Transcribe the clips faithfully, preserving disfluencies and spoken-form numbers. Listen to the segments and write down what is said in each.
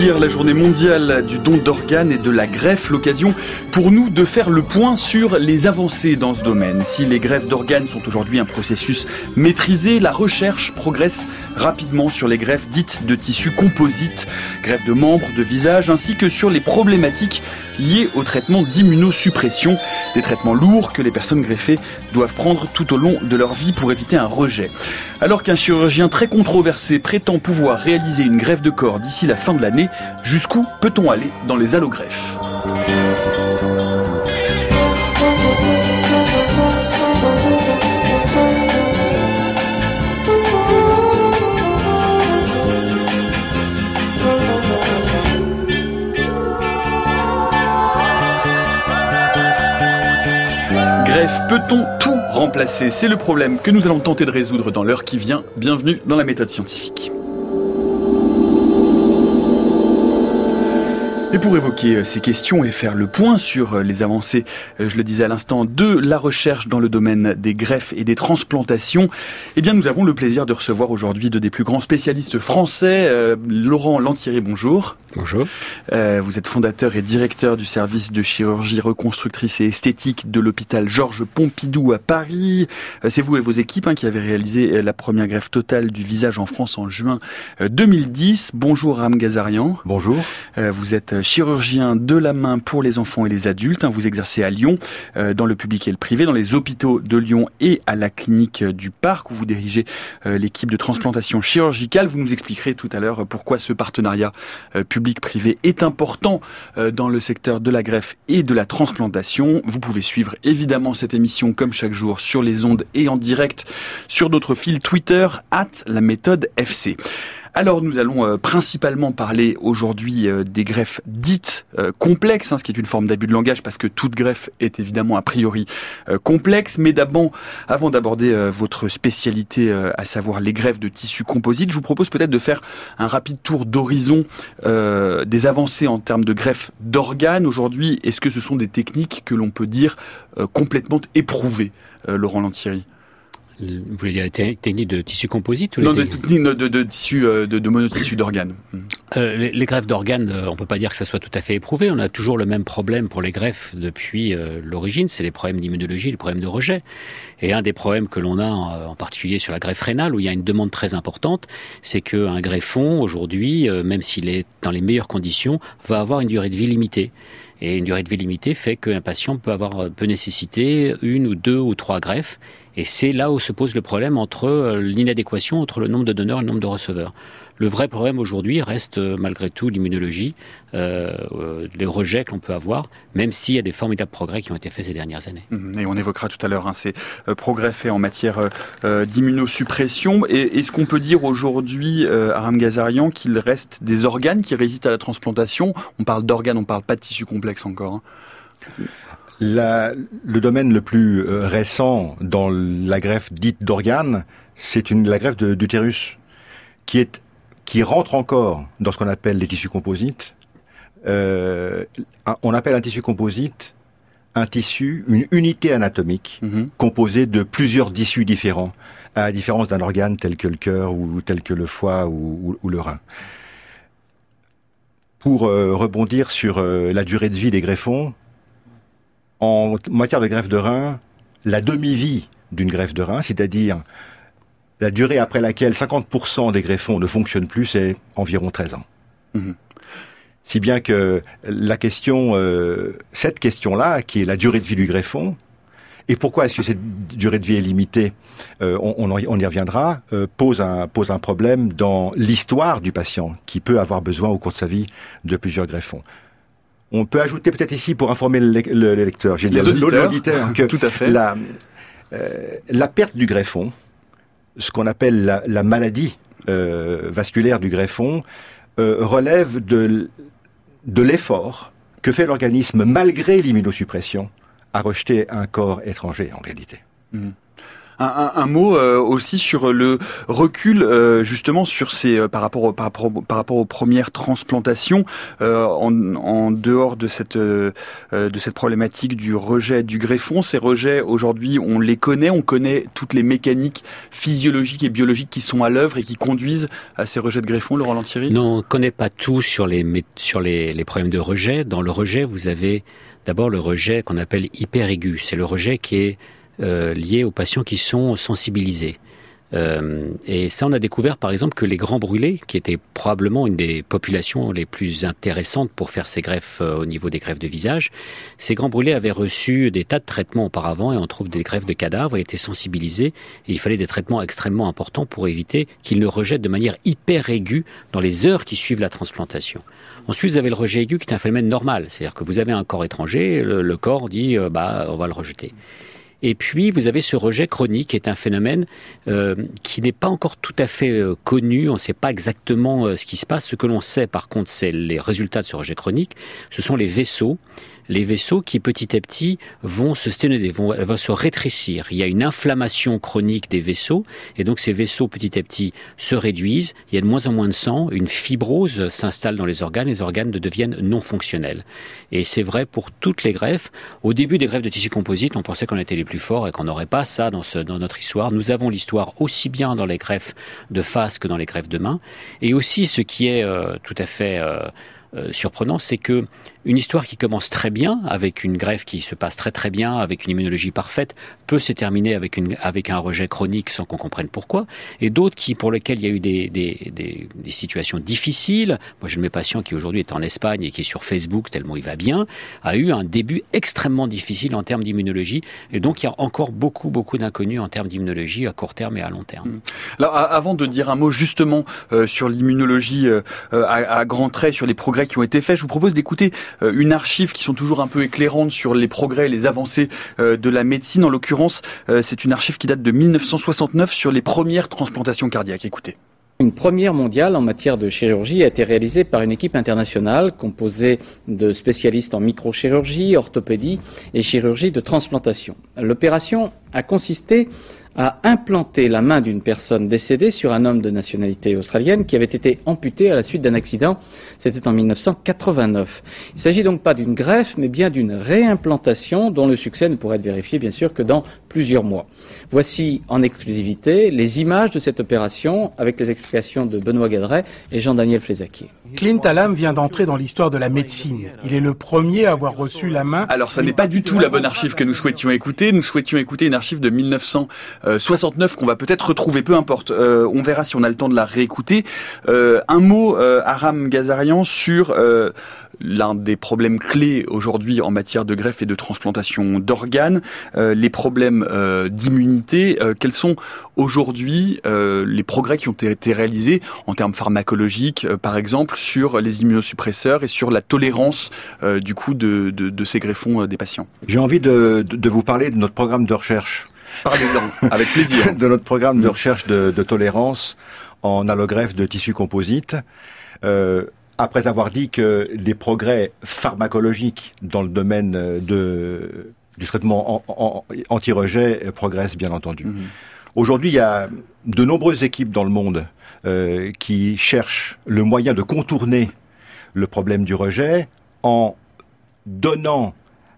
hier la journée mondiale du don d'organes et de la greffe, l'occasion pour nous de faire le point sur les avancées dans ce domaine. Si les greffes d'organes sont aujourd'hui un processus maîtrisé, la recherche progresse rapidement sur les greffes dites de tissus composites, greffes de membres, de visage, ainsi que sur les problématiques liées au traitement d'immunosuppression, des traitements lourds que les personnes greffées doivent prendre tout au long de leur vie pour éviter un rejet. Alors qu'un chirurgien très controversé prétend pouvoir réaliser une greffe de corps d'ici la fin de l'année, jusqu'où peut-on aller dans les allogreffes ? Greffe, peut-on tout remplacer ? C'est le problème que nous allons tenter de résoudre dans l'heure qui vient. Bienvenue dans la méthode scientifique. Et pour évoquer ces questions et faire le point sur les avancées, je le disais à l'instant, de la recherche dans le domaine des greffes et des transplantations, eh bien nous avons le plaisir de recevoir aujourd'hui deux des plus grands spécialistes français. Euh, Laurent Lantieri, bonjour. Bonjour. Euh, vous êtes fondateur et directeur du service de chirurgie reconstructrice et esthétique de l'hôpital Georges Pompidou à Paris. Euh, c'est vous et vos équipes hein, qui avez réalisé la première greffe totale du visage en France en juin deux mille dix. Bonjour Ram Gazarian. Bonjour. Euh, vous êtes chirurgien de la main pour les enfants et les adultes. Vous exercez à Lyon, euh, dans le public et le privé, dans les hôpitaux de Lyon et à la clinique du Parc, où vous dirigez euh, l'équipe de transplantation chirurgicale. Vous nous expliquerez tout à l'heure pourquoi ce partenariat euh, public-privé est important euh, dans le secteur de la greffe et de la transplantation. Vous pouvez suivre évidemment cette émission comme chaque jour sur les ondes et en direct sur notre fil Twitter, arobase la méthode F C. Alors nous allons euh, principalement parler aujourd'hui euh, des greffes dites euh, complexes, hein, ce qui est une forme d'abus de langage parce que toute greffe est évidemment a priori euh, complexe. Mais d'abord, avant d'aborder euh, votre spécialité, euh, à savoir les greffes de tissus composites, je vous propose peut-être de faire un rapide tour d'horizon euh, des avancées en termes de greffes d'organes. Aujourd'hui, est-ce que ce sont des techniques que l'on peut dire euh, complètement éprouvées, euh, Laurent Lantieri ? Vous voulez dire la technique de tissu composite ou Non, les de technique de, de, de tissu, de, de monotissu d'organes. Euh, les, les greffes d'organes, euh, on peut pas dire que ça soit tout à fait éprouvé. On a toujours le même problème pour les greffes depuis euh, l'origine, c'est les problèmes d'immunologie, les problèmes de rejet. Et un des problèmes que l'on a en, en particulier sur la greffe rénale, où il y a une demande très importante, c'est qu'un greffon, aujourd'hui, euh, même s'il est dans les meilleures conditions, va avoir une durée de vie limitée. Et une durée de vie limitée fait qu'un patient peut avoir, peut nécessiter une ou deux ou trois greffes. Et c'est là où se pose le problème entre l'inadéquation entre le nombre de donneurs et le nombre de receveurs. Le vrai problème aujourd'hui reste malgré tout l'immunologie, euh, euh, les rejets que l'on peut avoir, même s'il y a des formidables progrès qui ont été faits ces dernières années. Et on évoquera tout à l'heure hein, ces euh, progrès faits en matière euh, d'immunosuppression. Et est-ce qu'on peut dire aujourd'hui, euh, Aram Gazarian, qu'il reste des organes qui résistent à la transplantation ? On parle d'organes, on ne parle pas de tissu complexe encore. Hein. La, le domaine le plus euh, récent dans la greffe dite d'organes, c'est une, la greffe de, d'utérus, qui est qui rentre encore dans ce qu'on appelle les tissus composites. Euh, on appelle un tissu composite un tissu, une unité anatomique mmh. composée de plusieurs tissus différents, à la différence d'un organe tel que le cœur ou tel que le foie ou, ou, ou le rein. Pour euh, rebondir sur euh, la durée de vie des greffons, en matière de greffe de rein, la demi-vie d'une greffe de rein, c'est-à-dire la durée après laquelle cinquante pour cent des greffons ne fonctionnent plus, c'est environ treize ans. Mmh. Si bien que la question, euh, cette question-là, qui est la durée de vie du greffon, et pourquoi est-ce que cette durée de vie est limitée, euh, on, on, on y reviendra, euh, pose, un, pose un problème dans l'histoire du patient, qui peut avoir besoin au cours de sa vie de plusieurs greffons. On peut ajouter peut-être ici, pour informer le, le, le lecteur, j'ai les auditeurs, l'auditeur, que tout à fait. La, euh, la perte du greffon, ce qu'on appelle la, la maladie euh, vasculaire du greffon, euh, relève de, de l'effort que fait l'organisme, malgré l'immunosuppression, à rejeter un corps étranger, en réalité. Mmh. Un, un, un mot euh, aussi sur le recul euh, justement sur ces euh, par rapport au, par rapport par rapport aux premières transplantations euh, en, en dehors de cette euh, de cette problématique du rejet du greffon. Ces rejets aujourd'hui on les connaît, on connaît toutes les mécaniques physiologiques et biologiques qui sont à l'œuvre et qui conduisent à ces rejets de greffon. Laurent Lantieri. Non, on ne connaît pas tout sur les sur les, les problèmes de rejet. Dans le rejet, vous avez d'abord le rejet qu'on appelle hyperaigu. C'est le rejet qui est Euh, liés aux patients qui sont sensibilisés. Euh, et ça, on a découvert par exemple que les grands brûlés, qui étaient probablement une des populations les plus intéressantes pour faire ces greffes euh, au niveau des greffes de visage, ces grands brûlés avaient reçu des tas de traitements auparavant et on trouve des greffes de cadavres et étaient sensibilisés. Et il fallait des traitements extrêmement importants pour éviter qu'ils ne rejettent de manière hyper aiguë dans les heures qui suivent la transplantation. Ensuite, vous avez le rejet aigu qui est un phénomène normal, c'est-à-dire que vous avez un corps étranger, le, le corps dit euh, bah on va le rejeter. Et puis, vous avez ce rejet chronique qui est un phénomène euh, qui n'est pas encore tout à fait euh, connu. On ne sait pas exactement euh, ce qui se passe. Ce que l'on sait, par contre, c'est les résultats de ce rejet chronique. Ce sont les vaisseaux. Les vaisseaux qui, petit à petit, vont se sténoder, vont, vont se rétrécir. Il y a une inflammation chronique des vaisseaux. Et donc, ces vaisseaux, petit à petit, se réduisent. Il y a de moins en moins de sang. Une fibrose s'installe dans les organes. Les organes deviennent non fonctionnels. Et c'est vrai pour toutes les greffes. Au début des greffes de tissu composite, on pensait qu'on était les plus forts et qu'on n'aurait pas ça dans, ce, dans notre histoire. Nous avons l'histoire aussi bien dans les greffes de face que dans les greffes de main. Et aussi, ce qui est euh, tout à fait euh, euh, surprenant, c'est que une histoire qui commence très bien, avec une greffe qui se passe très très bien, avec une immunologie parfaite, peut se terminer avec, une, avec un rejet chronique sans qu'on comprenne pourquoi. Et d'autres qui, pour lesquels il y a eu des, des, des, des situations difficiles. Moi, j'ai un de mes patients qui aujourd'hui est en Espagne et qui est sur Facebook, tellement il va bien, a eu un début extrêmement difficile en termes d'immunologie. Et donc, il y a encore beaucoup, beaucoup d'inconnus en termes d'immunologie à court terme et à long terme. Alors, avant de dire un mot justement euh, sur l'immunologie euh, à, à grands traits, sur les progrès qui ont été faits, je vous propose d'écouter une archive qui sont toujours un peu éclairantes sur les progrès et les avancées euh, de la médecine. En l'occurrence, euh, c'est une archive qui date de mille neuf cent soixante-neuf sur les premières transplantations cardiaques. Écoutez. Une première mondiale en matière de chirurgie a été réalisée par une équipe internationale composée de spécialistes en microchirurgie, orthopédie et chirurgie de transplantation. L'opération a consisté à implanter la main d'une personne décédée sur un homme de nationalité australienne qui avait été amputé à la suite d'un accident. C'était en mille neuf cent quatre-vingt-neuf. Il ne s'agit donc pas d'une greffe, mais bien d'une réimplantation dont le succès ne pourrait être vérifié, bien sûr, que dans plusieurs mois. Voici en exclusivité les images de cette opération avec les explications de Benoît Gadret et Jean-Daniel Flézaquier. Clint Hallam vient d'entrer dans l'histoire de la médecine. Il est le premier à avoir reçu la main. Alors, ça n'est pas du tout la bonne archive que nous souhaitions écouter. Nous souhaitions écouter une archive de mille neuf cent soixante-neuf qu'on va peut-être retrouver, peu importe. Euh, on verra si on a le temps de la réécouter. Euh, un mot, euh, Aram Gazarian, sur euh, l'un des problèmes clés aujourd'hui en matière de greffe et de transplantation d'organes, euh, les problèmes euh, d'immunité. Euh, quels sont aujourd'hui euh, les progrès qui ont été réalisés en termes pharmacologiques, euh, par exemple, sur les immunosuppresseurs et sur la tolérance euh, du coup de, de, de ces greffons euh, des patients? J'ai envie de, de, de vous parler de notre programme de recherche. Parlez-en, avec plaisir. De notre programme de recherche de, de tolérance en allogreffe de tissu composite. Euh, après avoir dit que des progrès pharmacologiques dans le domaine de, du traitement en, en, anti-rejet progressent, bien entendu. Mmh. Aujourd'hui, il y a de nombreuses équipes dans le monde euh, qui cherchent le moyen de contourner le problème du rejet en donnant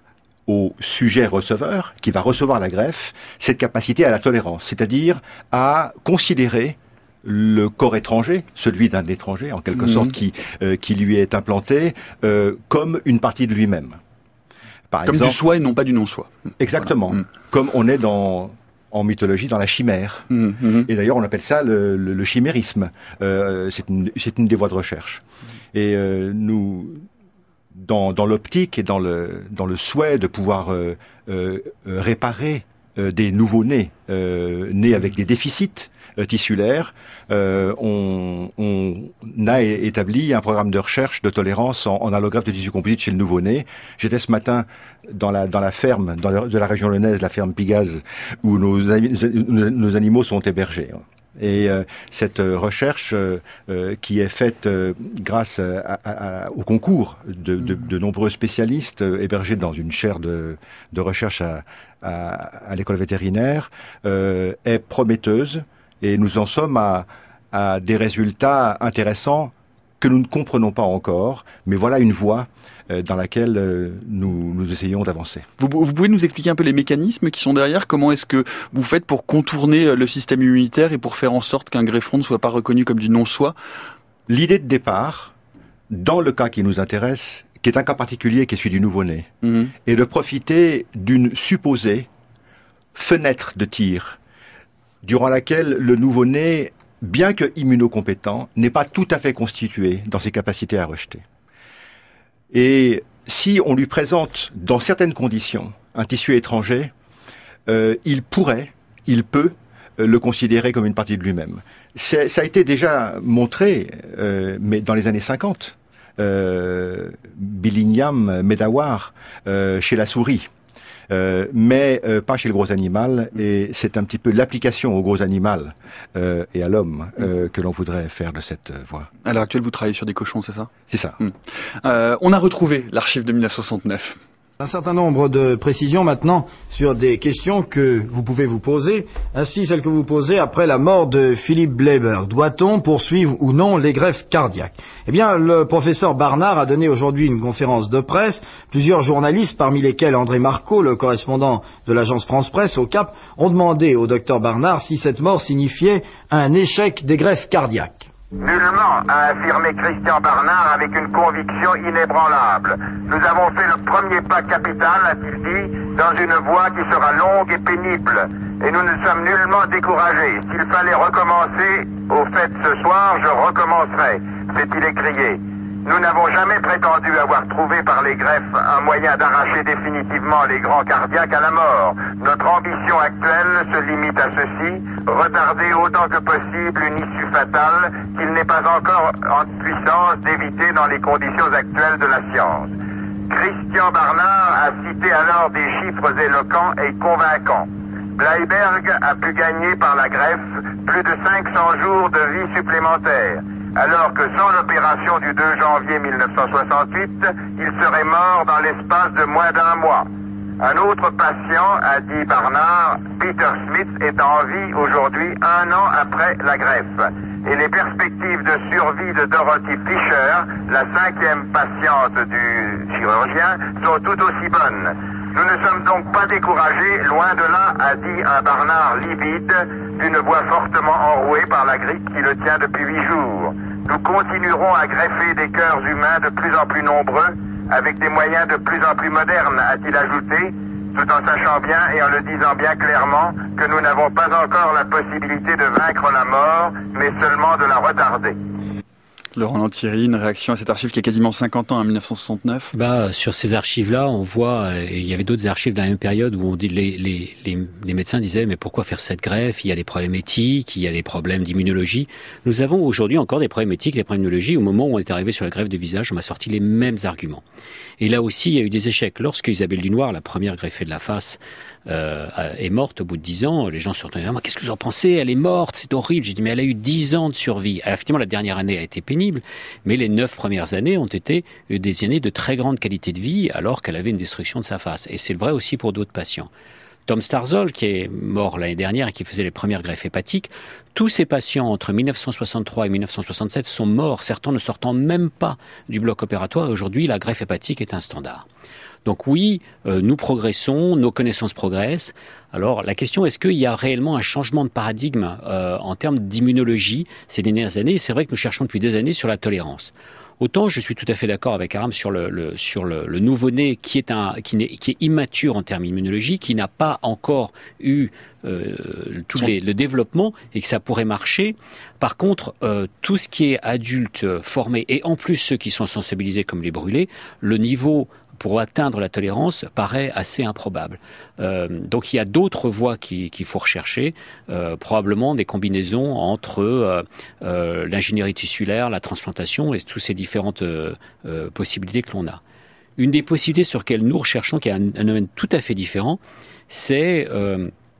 au sujet receveur, qui va recevoir la greffe, cette capacité à la tolérance, c'est-à-dire à considérer le corps étranger, celui d'un étranger en quelque mmh. sorte qui euh, qui lui est implanté, euh, comme une partie de lui-même. Par comme exemple, du soi et non pas du non-soi. Exactement. Voilà. Mmh. Comme on est dans en mythologie dans la chimère. Mmh, mmh. Et d'ailleurs, on appelle ça le, le, le chimérisme. Euh, c'est une c'est une des voies de recherche. Et euh, nous Dans, dans l'optique et dans le, dans le souhait de pouvoir euh, euh, réparer euh, des nouveaux-nés, euh, nés avec des déficits euh, tissulaires, euh, on, on a établi un programme de recherche de tolérance en, en allogreffe de tissu composite chez le nouveau-né. J'étais ce matin dans la, dans la ferme dans la, de la région lyonnaise, la ferme Pigaz, où nos, nos, nos animaux sont hébergés. Et euh, cette recherche euh, euh, qui est faite euh, grâce à, à, à, au concours de, de, de nombreux spécialistes euh, hébergés dans une chaire de, de recherche à, à, à l'école vétérinaire euh, est prometteuse et nous en sommes à, à des résultats intéressants que nous ne comprenons pas encore, mais voilà une voie euh, dans laquelle euh, nous, nous essayons d'avancer. Vous, vous pouvez nous expliquer un peu les mécanismes qui sont derrière? Comment est-ce que vous faites pour contourner le système immunitaire et pour faire en sorte qu'un greffon ne soit pas reconnu comme du non-soi? L'idée de départ, dans le cas qui nous intéresse, qui est un cas particulier, qui est celui du nouveau-né, mmh. est de profiter d'une supposée fenêtre de tir, durant laquelle le nouveau-né, bien que immunocompétent, n'est pas tout à fait constitué dans ses capacités à rejeter. Et si on lui présente, dans certaines conditions, un tissu étranger, euh, il pourrait, il peut, euh, le considérer comme une partie de lui-même. C'est, ça a été déjà montré, euh, mais dans les années cinquante, euh, Billingham, Medawar, euh, chez la souris. Euh, mais euh, pas chez le gros animal, et c'est un petit peu l'application au gros animal euh, et à l'homme euh, que l'on voudrait faire de cette euh, voie. À l'heure actuelle, vous travaillez sur des cochons, c'est ça? C'est ça. Mmh. Euh, on a retrouvé l'archive de mille neuf cent soixante-neuf. Un certain nombre de précisions maintenant sur des questions que vous pouvez vous poser, ainsi celles que vous posez après la mort de Philippe Bleiber. Doit-on poursuivre ou non les greffes cardiaques? Eh bien, le professeur Barnard a donné aujourd'hui une conférence de presse. Plusieurs journalistes, parmi lesquels André Marcot, le correspondant de l'agence France Presse au Cap, ont demandé au docteur Barnard si cette mort signifiait un échec des greffes cardiaques. Nullement, a affirmé Christian Barnard avec une conviction inébranlable. Nous avons fait le premier pas capital, a-t-il dit, dans une voie qui sera longue et pénible. Et nous ne sommes nullement découragés. S'il fallait recommencer, au fait ce soir, je recommencerai, s'est-il écrié. Nous n'avons jamais prétendu avoir trouvé par les greffes un moyen d'arracher définitivement les grands cardiaques à la mort. Notre ambition actuelle se limite à ceci, retarder autant que possible une issue fatale qu'il n'est pas encore en puissance d'éviter dans les conditions actuelles de la science. Christian Barnard a cité alors des chiffres éloquents et convaincants. Bleiberg a pu gagner par la greffe plus de cinq cents jours de vie supplémentaire, alors que sans l'opération du deux janvier mille neuf cent soixante-huit, il serait mort dans l'espace de moins d'un mois. Un autre patient, a dit Barnard, Peter Smith, est en vie aujourd'hui un an après la greffe. Et les perspectives de survie de Dorothy Fisher, la cinquième patiente du chirurgien, sont tout aussi bonnes. Nous ne sommes donc pas découragés, loin de là, a dit un Barnard livide, d'une voix fortement enrouée par la grippe qui le tient depuis huit jours. Nous continuerons à greffer des cœurs humains de plus en plus nombreux, avec des moyens de plus en plus modernes, a-t-il ajouté, tout en sachant bien et en le disant bien clairement que nous n'avons pas encore la possibilité de vaincre la mort, mais seulement de la retarder. Laurent Lantieri, une réaction à cette archive qui a quasiment cinquante ans, en mille neuf cent soixante-neuf. Bah, sur ces archives-là, on voit, et il y avait d'autres archives dans la même période où on dit, les, les, les, les médecins disaient, mais pourquoi faire cette greffe? Il y a des problèmes éthiques, il y a des problèmes d'immunologie. Nous avons aujourd'hui encore des problèmes éthiques, des problèmes d'immunologie. Au moment où on est arrivé sur la greffe de visage, on m'a sorti les mêmes arguments. Et là aussi, il y a eu des échecs. Lorsque Isabelle Dunoir, la première greffée de la face, euh, est morte au bout de dix ans, les gens se sont dit, ah, qu'est-ce que vous en pensez? Elle est morte, c'est horrible. J'ai dit, mais elle a eu dix ans de survie. Alors, effectivement, la dernière année a été pénible, mais les neuf premières années ont été des années de très grande qualité de vie, alors qu'elle avait une destruction de sa face. Et c'est vrai aussi pour d'autres patients. Tom Starzl, qui est mort l'année dernière et qui faisait les premières greffes hépatiques, tous ces patients entre mille neuf cent soixante-trois et mille neuf cent soixante-sept sont morts, certains ne sortant même pas du bloc opératoire. Aujourd'hui, la greffe hépatique est un standard. Donc oui, euh, nous progressons, nos connaissances progressent. Alors la question, est-ce qu'il y a réellement un changement de paradigme euh, en termes d'immunologie ces dernières années? C'est vrai que nous cherchons depuis des années sur la tolérance. Autant je suis tout à fait d'accord avec Aram sur le, le sur le, le nouveau-né qui est un qui, n'est, qui est immature en termes immunologiques, qui n'a pas encore eu euh, tout les, le développement et que ça pourrait marcher. Par contre, euh, tout ce qui est adulte formé et en plus ceux qui sont sensibilisés comme les brûlés, le niveau pour atteindre la tolérance paraît assez improbable. Euh, donc il y a d'autres voies qui, qu'il faut rechercher, euh, probablement des combinaisons entre euh, euh, l'ingénierie tissulaire, la transplantation et toutes ces différentes euh, euh, possibilités que l'on a. Une des possibilités sur lesquelles nous recherchons, qui est un, un domaine tout à fait différent, c'est euh,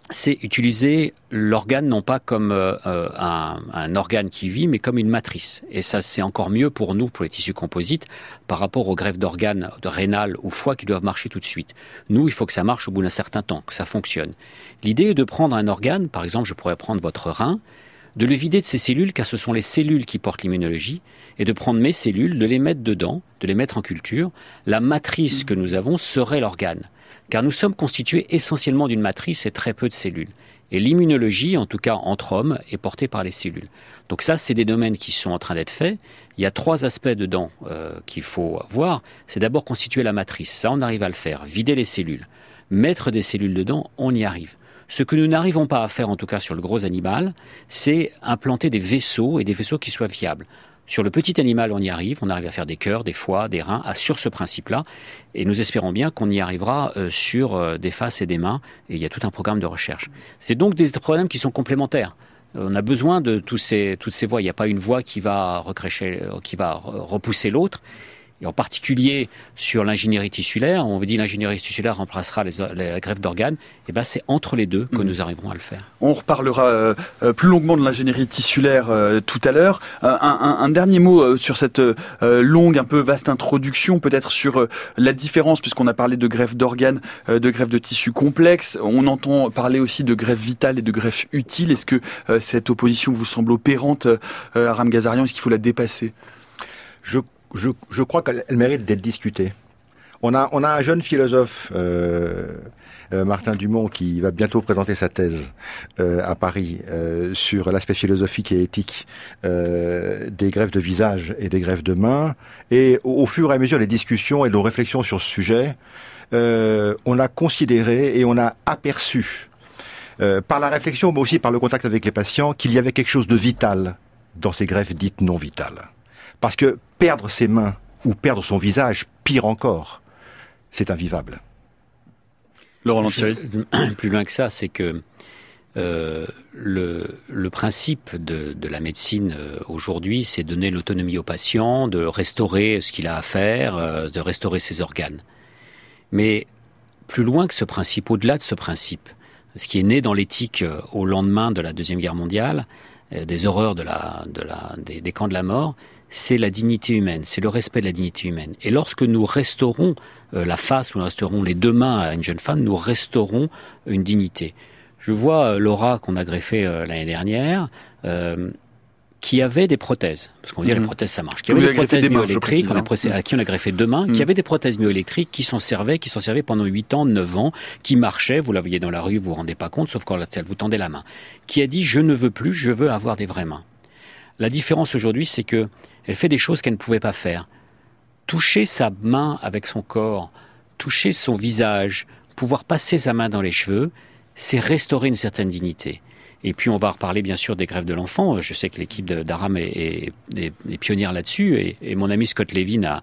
c'est utiliser l'organe non pas comme euh, un, un organe qui vit, mais comme une matrice. Et ça, c'est encore mieux pour nous, pour les tissus composites, par rapport aux greffes d'organes de rénal ou foie qui doivent marcher tout de suite. Nous, il faut que ça marche au bout d'un certain temps, que ça fonctionne. L'idée est de prendre un organe, par exemple, je pourrais prendre votre rein, de le vider de ses cellules, car ce sont les cellules qui portent l'immunologie, et de prendre mes cellules, de les mettre dedans, de les mettre en culture. La matrice que nous avons serait l'organe, car nous sommes constitués essentiellement d'une matrice et très peu de cellules. Et l'immunologie, en tout cas entre hommes, est portée par les cellules. Donc ça, c'est des domaines qui sont en train d'être faits. Il y a trois aspects dedans euh, qu'il faut voir. C'est d'abord constituer la matrice. Ça, on arrive à le faire. Vider les cellules. Mettre des cellules dedans, on y arrive. Ce que nous n'arrivons pas à faire, en tout cas sur le gros animal, c'est implanter des vaisseaux et des vaisseaux qui soient viables. Sur le petit animal, on y arrive, on arrive à faire des cœurs, des foies, des reins, à, sur ce principe-là, et nous espérons bien qu'on y arrivera euh, sur euh, des faces et des mains, et il y a tout un programme de recherche. C'est donc des problèmes qui sont complémentaires. On a besoin de tous ces, toutes ces voies. Il n'y a pas une voie qui va, recrécher, qui va repousser l'autre. Et en particulier sur l'ingénierie tissulaire, on vous dit l'ingénierie tissulaire remplacera les, les, la greffe d'organes, et ben c'est entre les deux que mmh. nous arriverons à le faire. On reparlera euh, plus longuement de l'ingénierie tissulaire euh, tout à l'heure. Euh, un, un, un dernier mot euh, sur cette euh, longue, un peu vaste introduction, peut-être sur euh, la différence, puisqu'on a parlé de greffe d'organes, euh, de greffe de tissus complexes. On entend parler aussi de greffe vitale et de greffe utile. Est-ce que euh, cette opposition vous semble opérante, euh, Aram Gazarian? Est-ce qu'il faut la dépasser? Je Je, je crois qu'elle mérite d'être discutée. On a, on a un jeune philosophe, euh, euh, Martin Dumont, qui va bientôt présenter sa thèse euh, à Paris euh, sur l'aspect philosophique et éthique euh, des greffes de visage et des greffes de main. Et au, au fur et à mesure des discussions et de nos réflexions sur ce sujet, euh, on a considéré et on a aperçu, euh, par la réflexion, mais aussi par le contact avec les patients, qu'il y avait quelque chose de vital dans ces greffes dites non vitales. Parce que perdre ses mains ou perdre son visage, pire encore, c'est invivable. Laurent Lantieri. Plus loin que ça, c'est que euh, le, le principe de, de la médecine euh, aujourd'hui, c'est de donner l'autonomie au patient, de restaurer ce qu'il a à faire, euh, de restaurer ses organes. Mais plus loin que ce principe, au-delà de ce principe, ce qui est né dans l'éthique euh, au lendemain de la Deuxième Guerre mondiale, euh, des horreurs de la, de la, des, des camps de la mort, c'est la dignité humaine, c'est le respect de la dignité humaine. Et lorsque nous restaurons euh, la face, ou nous restaurons les deux mains à une jeune femme, nous restaurons une dignité. Je vois euh, Laura qu'on a greffée euh, l'année dernière, euh, qui avait des prothèses, parce qu'on dit mmh. les prothèses ça marche, qui avait des prothèses myoélectriques, hein. à qui on a greffé deux mains, mmh. qui avait des prothèses myoélectriques qui s'en servaient, qui s'en servaient pendant huit ans, neuf ans, qui marchaient, vous la voyez dans la rue, vous vous rendez pas compte, sauf quand elle vous tendait la main, qui a dit je ne veux plus, je veux avoir des vraies mains. La différence aujourd'hui, c'est que elle fait des choses qu'elle ne pouvait pas faire. Toucher sa main avec son corps, toucher son visage, pouvoir passer sa main dans les cheveux, c'est restaurer une certaine dignité. Et puis on va reparler bien sûr des greffes de l'enfant. Je sais que l'équipe d'Aram est, est, est, est pionnière là-dessus. Et, et mon ami Scott Levin à,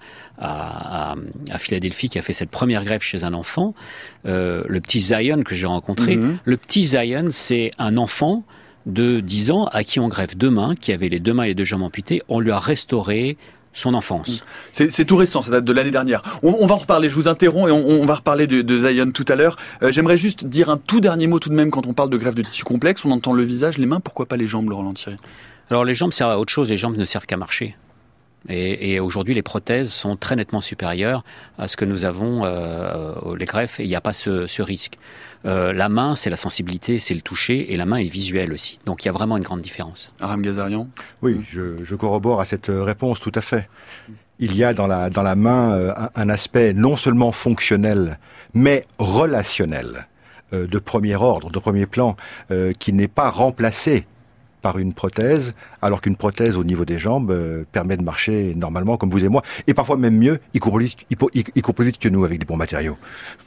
à, à, à Philadelphie qui a fait cette première greffe chez un enfant, euh, le petit Zion que j'ai rencontré. Mm-hmm. Le petit Zion, c'est un enfant de dix ans à qui on greffe deux mains, qui avait les deux mains et les deux jambes amputées. On lui a restauré son enfance. C'est, c'est tout récent, ça date de l'année dernière. On, on va en reparler, je vous interromps, et on, on va reparler de, de Zion tout à l'heure. Euh, j'aimerais juste dire un tout dernier mot tout de même quand on parle de greffe de tissu complexe. On entend le visage, les mains, pourquoi pas les jambes, Laurent Lantieri? Alors les jambes servent à autre chose, les jambes ne servent qu'à marcher. Et, et aujourd'hui, les prothèses sont très nettement supérieures à ce que nous avons, euh, les greffes, et il n'y a pas ce, ce risque. Euh, la main, c'est la sensibilité, c'est le toucher, et la main est visuelle aussi. Donc il y a vraiment une grande différence. Aram Gazarian? Oui, je, je corrobore à cette réponse tout à fait. Il y a dans la, dans la main euh, un, un aspect non seulement fonctionnel, mais relationnel, euh, de premier ordre, de premier plan, euh, qui n'est pas remplacé par une prothèse, alors qu'une prothèse au niveau des jambes euh, permet de marcher normalement comme vous et moi, et parfois même mieux, il court plus vite, il, il, il court plus vite que nous avec des bons matériaux.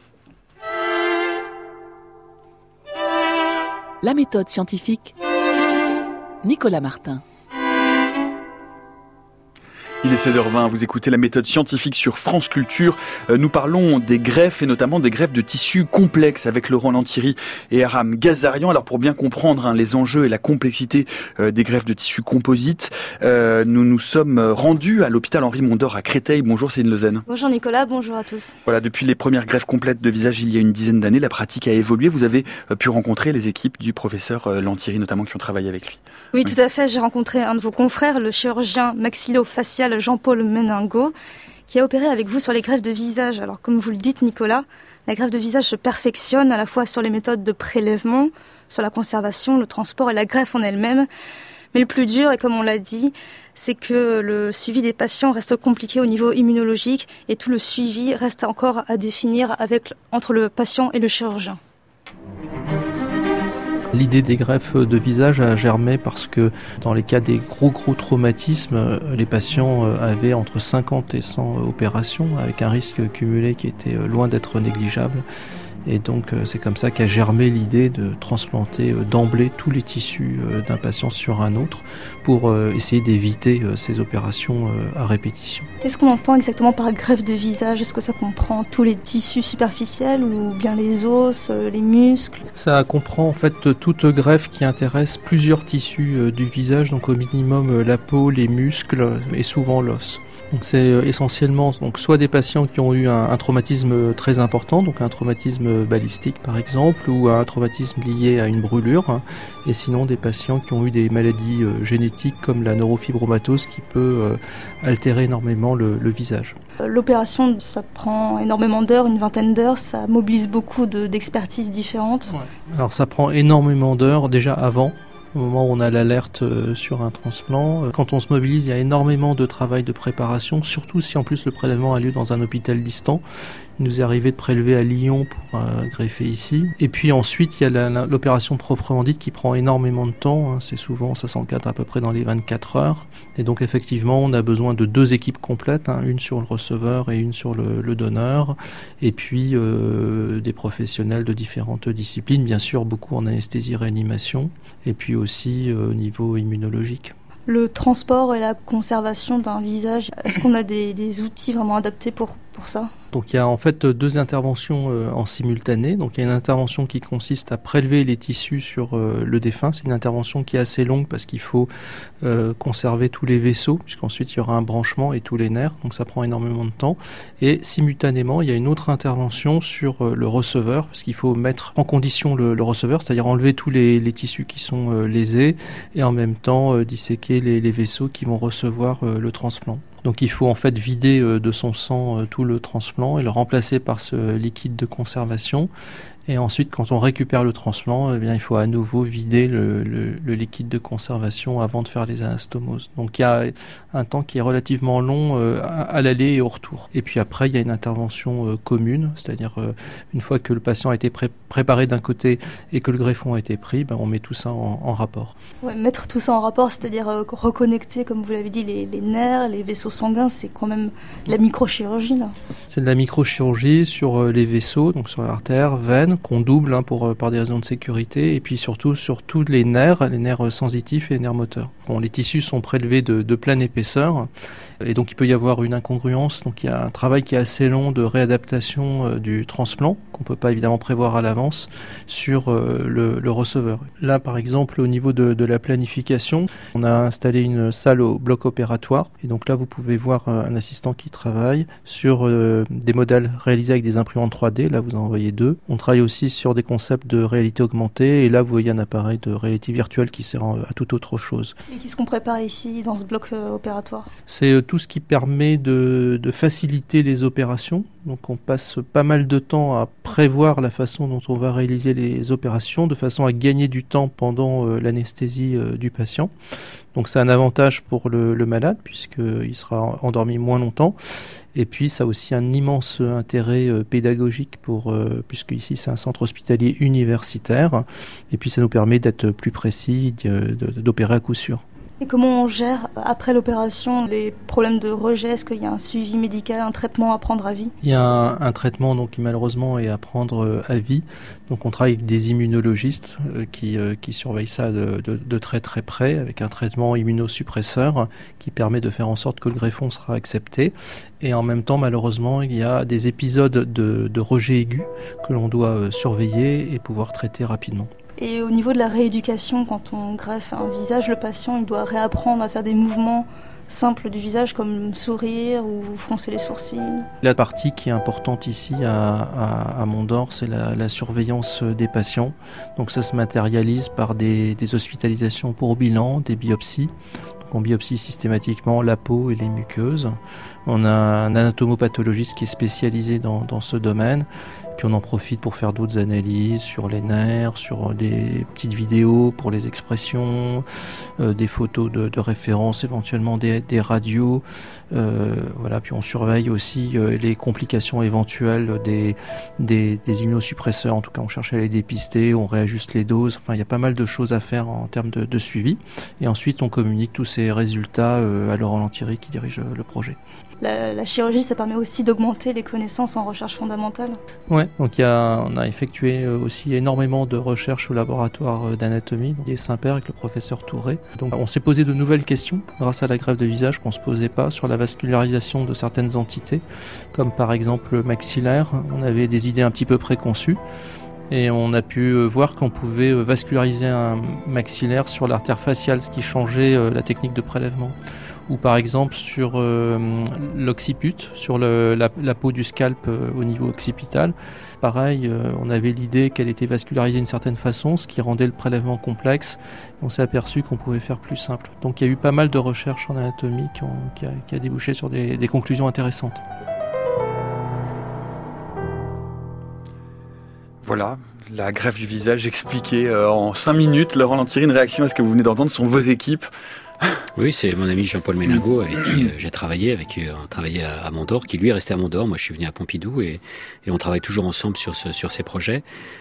La méthode scientifique, Nicolas Martin. Il est seize heures vingt, vous écoutez la méthode scientifique sur France Culture. Nous parlons des greffes et notamment des greffes de tissus complexes avec Laurent Lantieri et Aram Gazarian. Alors pour bien comprendre hein, les enjeux et la complexité euh, des greffes de tissus composites, euh, nous nous sommes rendus à l'hôpital Henri Mondor à Créteil. Bonjour Céline Lezen. Bonjour Nicolas, bonjour à tous. Voilà, depuis les premières greffes complètes de visage il y a une dizaine d'années, la pratique a évolué. Vous avez euh, pu rencontrer les équipes du professeur euh, Lantieri notamment qui ont travaillé avec lui. Oui, oui, tout à fait. J'ai rencontré un de vos confrères, le chirurgien maxillo-facial Jean-Paul Meningo, qui a opéré avec vous sur les greffes de visage. Alors, comme vous le dites, Nicolas, la greffe de visage se perfectionne à la fois sur les méthodes de prélèvement, sur la conservation, le transport et la greffe en elle-même. Mais le plus dur, et comme on l'a dit, c'est que le suivi des patients reste compliqué au niveau immunologique et tout le suivi reste encore à définir avec, entre le patient et le chirurgien. L'idée des greffes de visage a germé parce que dans les cas des gros gros traumatismes, les patients avaient entre cinquante et cent opérations avec un risque cumulé qui était loin d'être négligeable. Et donc c'est comme ça qu'a germé l'idée de transplanter d'emblée tous les tissus d'un patient sur un autre pour essayer d'éviter ces opérations à répétition. Qu'est-ce qu'on entend exactement par greffe de visage ? Est-ce que ça comprend tous les tissus superficiels ou bien les os, les muscles ? Ça comprend en fait toute greffe qui intéresse plusieurs tissus du visage, donc au minimum la peau, les muscles et souvent l'os. Donc c'est essentiellement donc soit des patients qui ont eu un, un traumatisme très important, donc un traumatisme balistique par exemple, ou un traumatisme lié à une brûlure, hein, et sinon des patients qui ont eu des maladies euh, génétiques comme la neurofibromatose qui peut euh, altérer énormément le, le visage. L'opération, ça prend énormément d'heures, une vingtaine d'heures, ça mobilise beaucoup de, d'expertises différentes. Ouais. Alors ça prend énormément d'heures déjà avant. Au moment où on a l'alerte sur un transplant, quand on se mobilise, il y a énormément de travail de préparation, surtout si en plus le prélèvement a lieu dans un hôpital distant. Il nous est arrivé de prélever à Lyon pour euh, greffer ici. Et puis ensuite, il y a la, la, l'opération proprement dite qui prend énormément de temps. Hein. C'est souvent, ça s'encadre à peu près dans les vingt-quatre heures. Et donc effectivement, on a besoin de deux équipes complètes, hein, une sur le receveur et une sur le, le donneur. Et puis euh, des professionnels de différentes disciplines, bien sûr beaucoup en anesthésie-réanimation. Et puis aussi euh, au niveau immunologique. Le transport et la conservation d'un visage, est-ce qu'on a des, des outils vraiment adaptés pour, pour ça ? Donc il y a en fait deux interventions euh, en simultané. Donc il y a une intervention qui consiste à prélever les tissus sur euh, le défunt. C'est une intervention qui est assez longue parce qu'il faut euh, conserver tous les vaisseaux, puisqu'ensuite il y aura un branchement et tous les nerfs. Donc ça prend énormément de temps. Et simultanément, il y a une autre intervention sur euh, le receveur, parce qu'il faut mettre en condition le, le receveur, c'est-à-dire enlever tous les, les tissus qui sont euh, lésés et en même temps euh, disséquer les, les vaisseaux qui vont recevoir euh, le transplant. Donc il faut en fait vider euh, de son sang euh, tout le transplant et le remplacer par ce liquide de conservation. Et ensuite, quand on récupère le transplant, eh bien, il faut à nouveau vider le, le, le liquide de conservation avant de faire les anastomoses. Donc il y a un temps qui est relativement long euh, à, à l'aller et au retour. Et puis après, il y a une intervention euh, commune, c'est-à-dire euh, une fois que le patient a été pré- préparé d'un côté et que le greffon a été pris, ben, on met tout ça en, en rapport. Ouais, mettre tout ça en rapport, c'est-à-dire euh, reconnecter, comme vous l'avez dit, les, les nerfs, les vaisseaux sanguins, c'est quand même de la microchirurgie là. C'est de la microchirurgie sur euh, les vaisseaux, donc sur l'artère, veine, qu'on double hein, pour, par des raisons de sécurité, et puis surtout sur tous les nerfs, les nerfs sensitifs et les nerfs moteurs. Bon, les tissus sont prélevés de, de pleine épaisseur, et donc il peut y avoir une incongruence. Donc il y a un travail qui est assez long de réadaptation euh, du transplant, qu'on peut pas évidemment prévoir à l'avance, sur euh, le, le receveur. Là, par exemple, au niveau de, de la planification, on a installé une salle au bloc opératoire, et donc là, vous pouvez voir euh, un assistant qui travaille sur euh, des modèles réalisés avec des imprimantes trois D. Là, vous en voyez deux. On travaille aussi sur des concepts de réalité augmentée, et là vous voyez un appareil de réalité virtuelle qui sert à toute autre chose. Et qu'est-ce qu'on prépare ici dans ce bloc euh, opératoire ? C'est euh, tout ce qui permet de, de faciliter les opérations. Donc on passe pas mal de temps à prévoir la façon dont on va réaliser les opérations, de façon à gagner du temps pendant euh, l'anesthésie euh, du patient. Donc c'est un avantage pour le, le malade, puisqu'il sera endormi moins longtemps. Et puis ça a aussi un immense intérêt euh, pédagogique, pour, euh, puisque ici c'est un centre hospitalier universitaire. Et puis ça nous permet d'être plus précis, de, de, d'opérer à coup sûr. Et comment on gère, après l'opération, les problèmes de rejet? Est-ce qu'il y a un suivi médical, un traitement à prendre à vie? Il y a un, un traitement donc, qui malheureusement est à prendre à vie. Donc on travaille avec des immunologistes euh, qui, euh, qui surveillent ça de, de, de très très près, avec un traitement immunosuppresseur qui permet de faire en sorte que le greffon sera accepté. Et en même temps, malheureusement, il y a des épisodes de, de rejet aigu que l'on doit surveiller et pouvoir traiter rapidement. Et au niveau de la rééducation, quand on greffe un visage, le patient il doit réapprendre à faire des mouvements simples du visage comme sourire ou froncer les sourcils. La partie qui est importante ici à, à, à Mondor, c'est la, la surveillance des patients. Donc ça se matérialise par des, des hospitalisations pour bilan, des biopsies. Donc on biopsie systématiquement la peau et les muqueuses. On a un anatomopathologiste qui est spécialisé dans, dans ce domaine. Puis on en profite pour faire d'autres analyses sur les nerfs, sur des petites vidéos pour les expressions, euh, des photos de, de référence, éventuellement des, des radios. Euh, voilà. Puis on surveille aussi euh, les complications éventuelles des, des, des immunosuppresseurs. En tout cas, on cherche à les dépister, on réajuste les doses. Enfin, il y a pas mal de choses à faire en termes de, de suivi. Et ensuite, on communique tous ces résultats euh, à Laurent Lantieri qui dirige le projet. La, la chirurgie, ça permet aussi d'augmenter les connaissances en recherche fondamentale. Ouais, donc il y a, on a effectué aussi énormément de recherches au laboratoire d'anatomie des Saint-Père avec le professeur Touré. Donc on s'est posé de nouvelles questions grâce à la greffe de visage qu'on se posait pas sur la vascularisation de certaines entités, comme par exemple le maxillaire. On avait des idées un petit peu préconçues. Et on a pu voir qu'on pouvait vasculariser un maxillaire sur l'artère faciale, ce qui changeait la technique de prélèvement. Ou par exemple sur euh, l'occiput, sur le, la, la peau du scalp euh, au niveau occipital. Pareil, euh, on avait l'idée qu'elle était vascularisée d'une certaine façon, ce qui rendait le prélèvement complexe. On s'est aperçu qu'on pouvait faire plus simple. Donc il y a eu pas mal de recherches en anatomie qui, ont, qui, a, qui a débouché sur des, des conclusions intéressantes. Voilà, la greffe du visage expliquée euh, en cinq minutes. Laurent Lantieri, une réaction à ce que vous venez d'entendre sont vos équipes. Oui, c'est mon ami Jean-Paul Méningot avec qui euh, j'ai travaillé, avec qui on travaillait à, à Mondor, qui lui est resté à Mondor. Moi, je suis venu à Pompidou et, et on travaille toujours ensemble sur, ce, sur ces projets.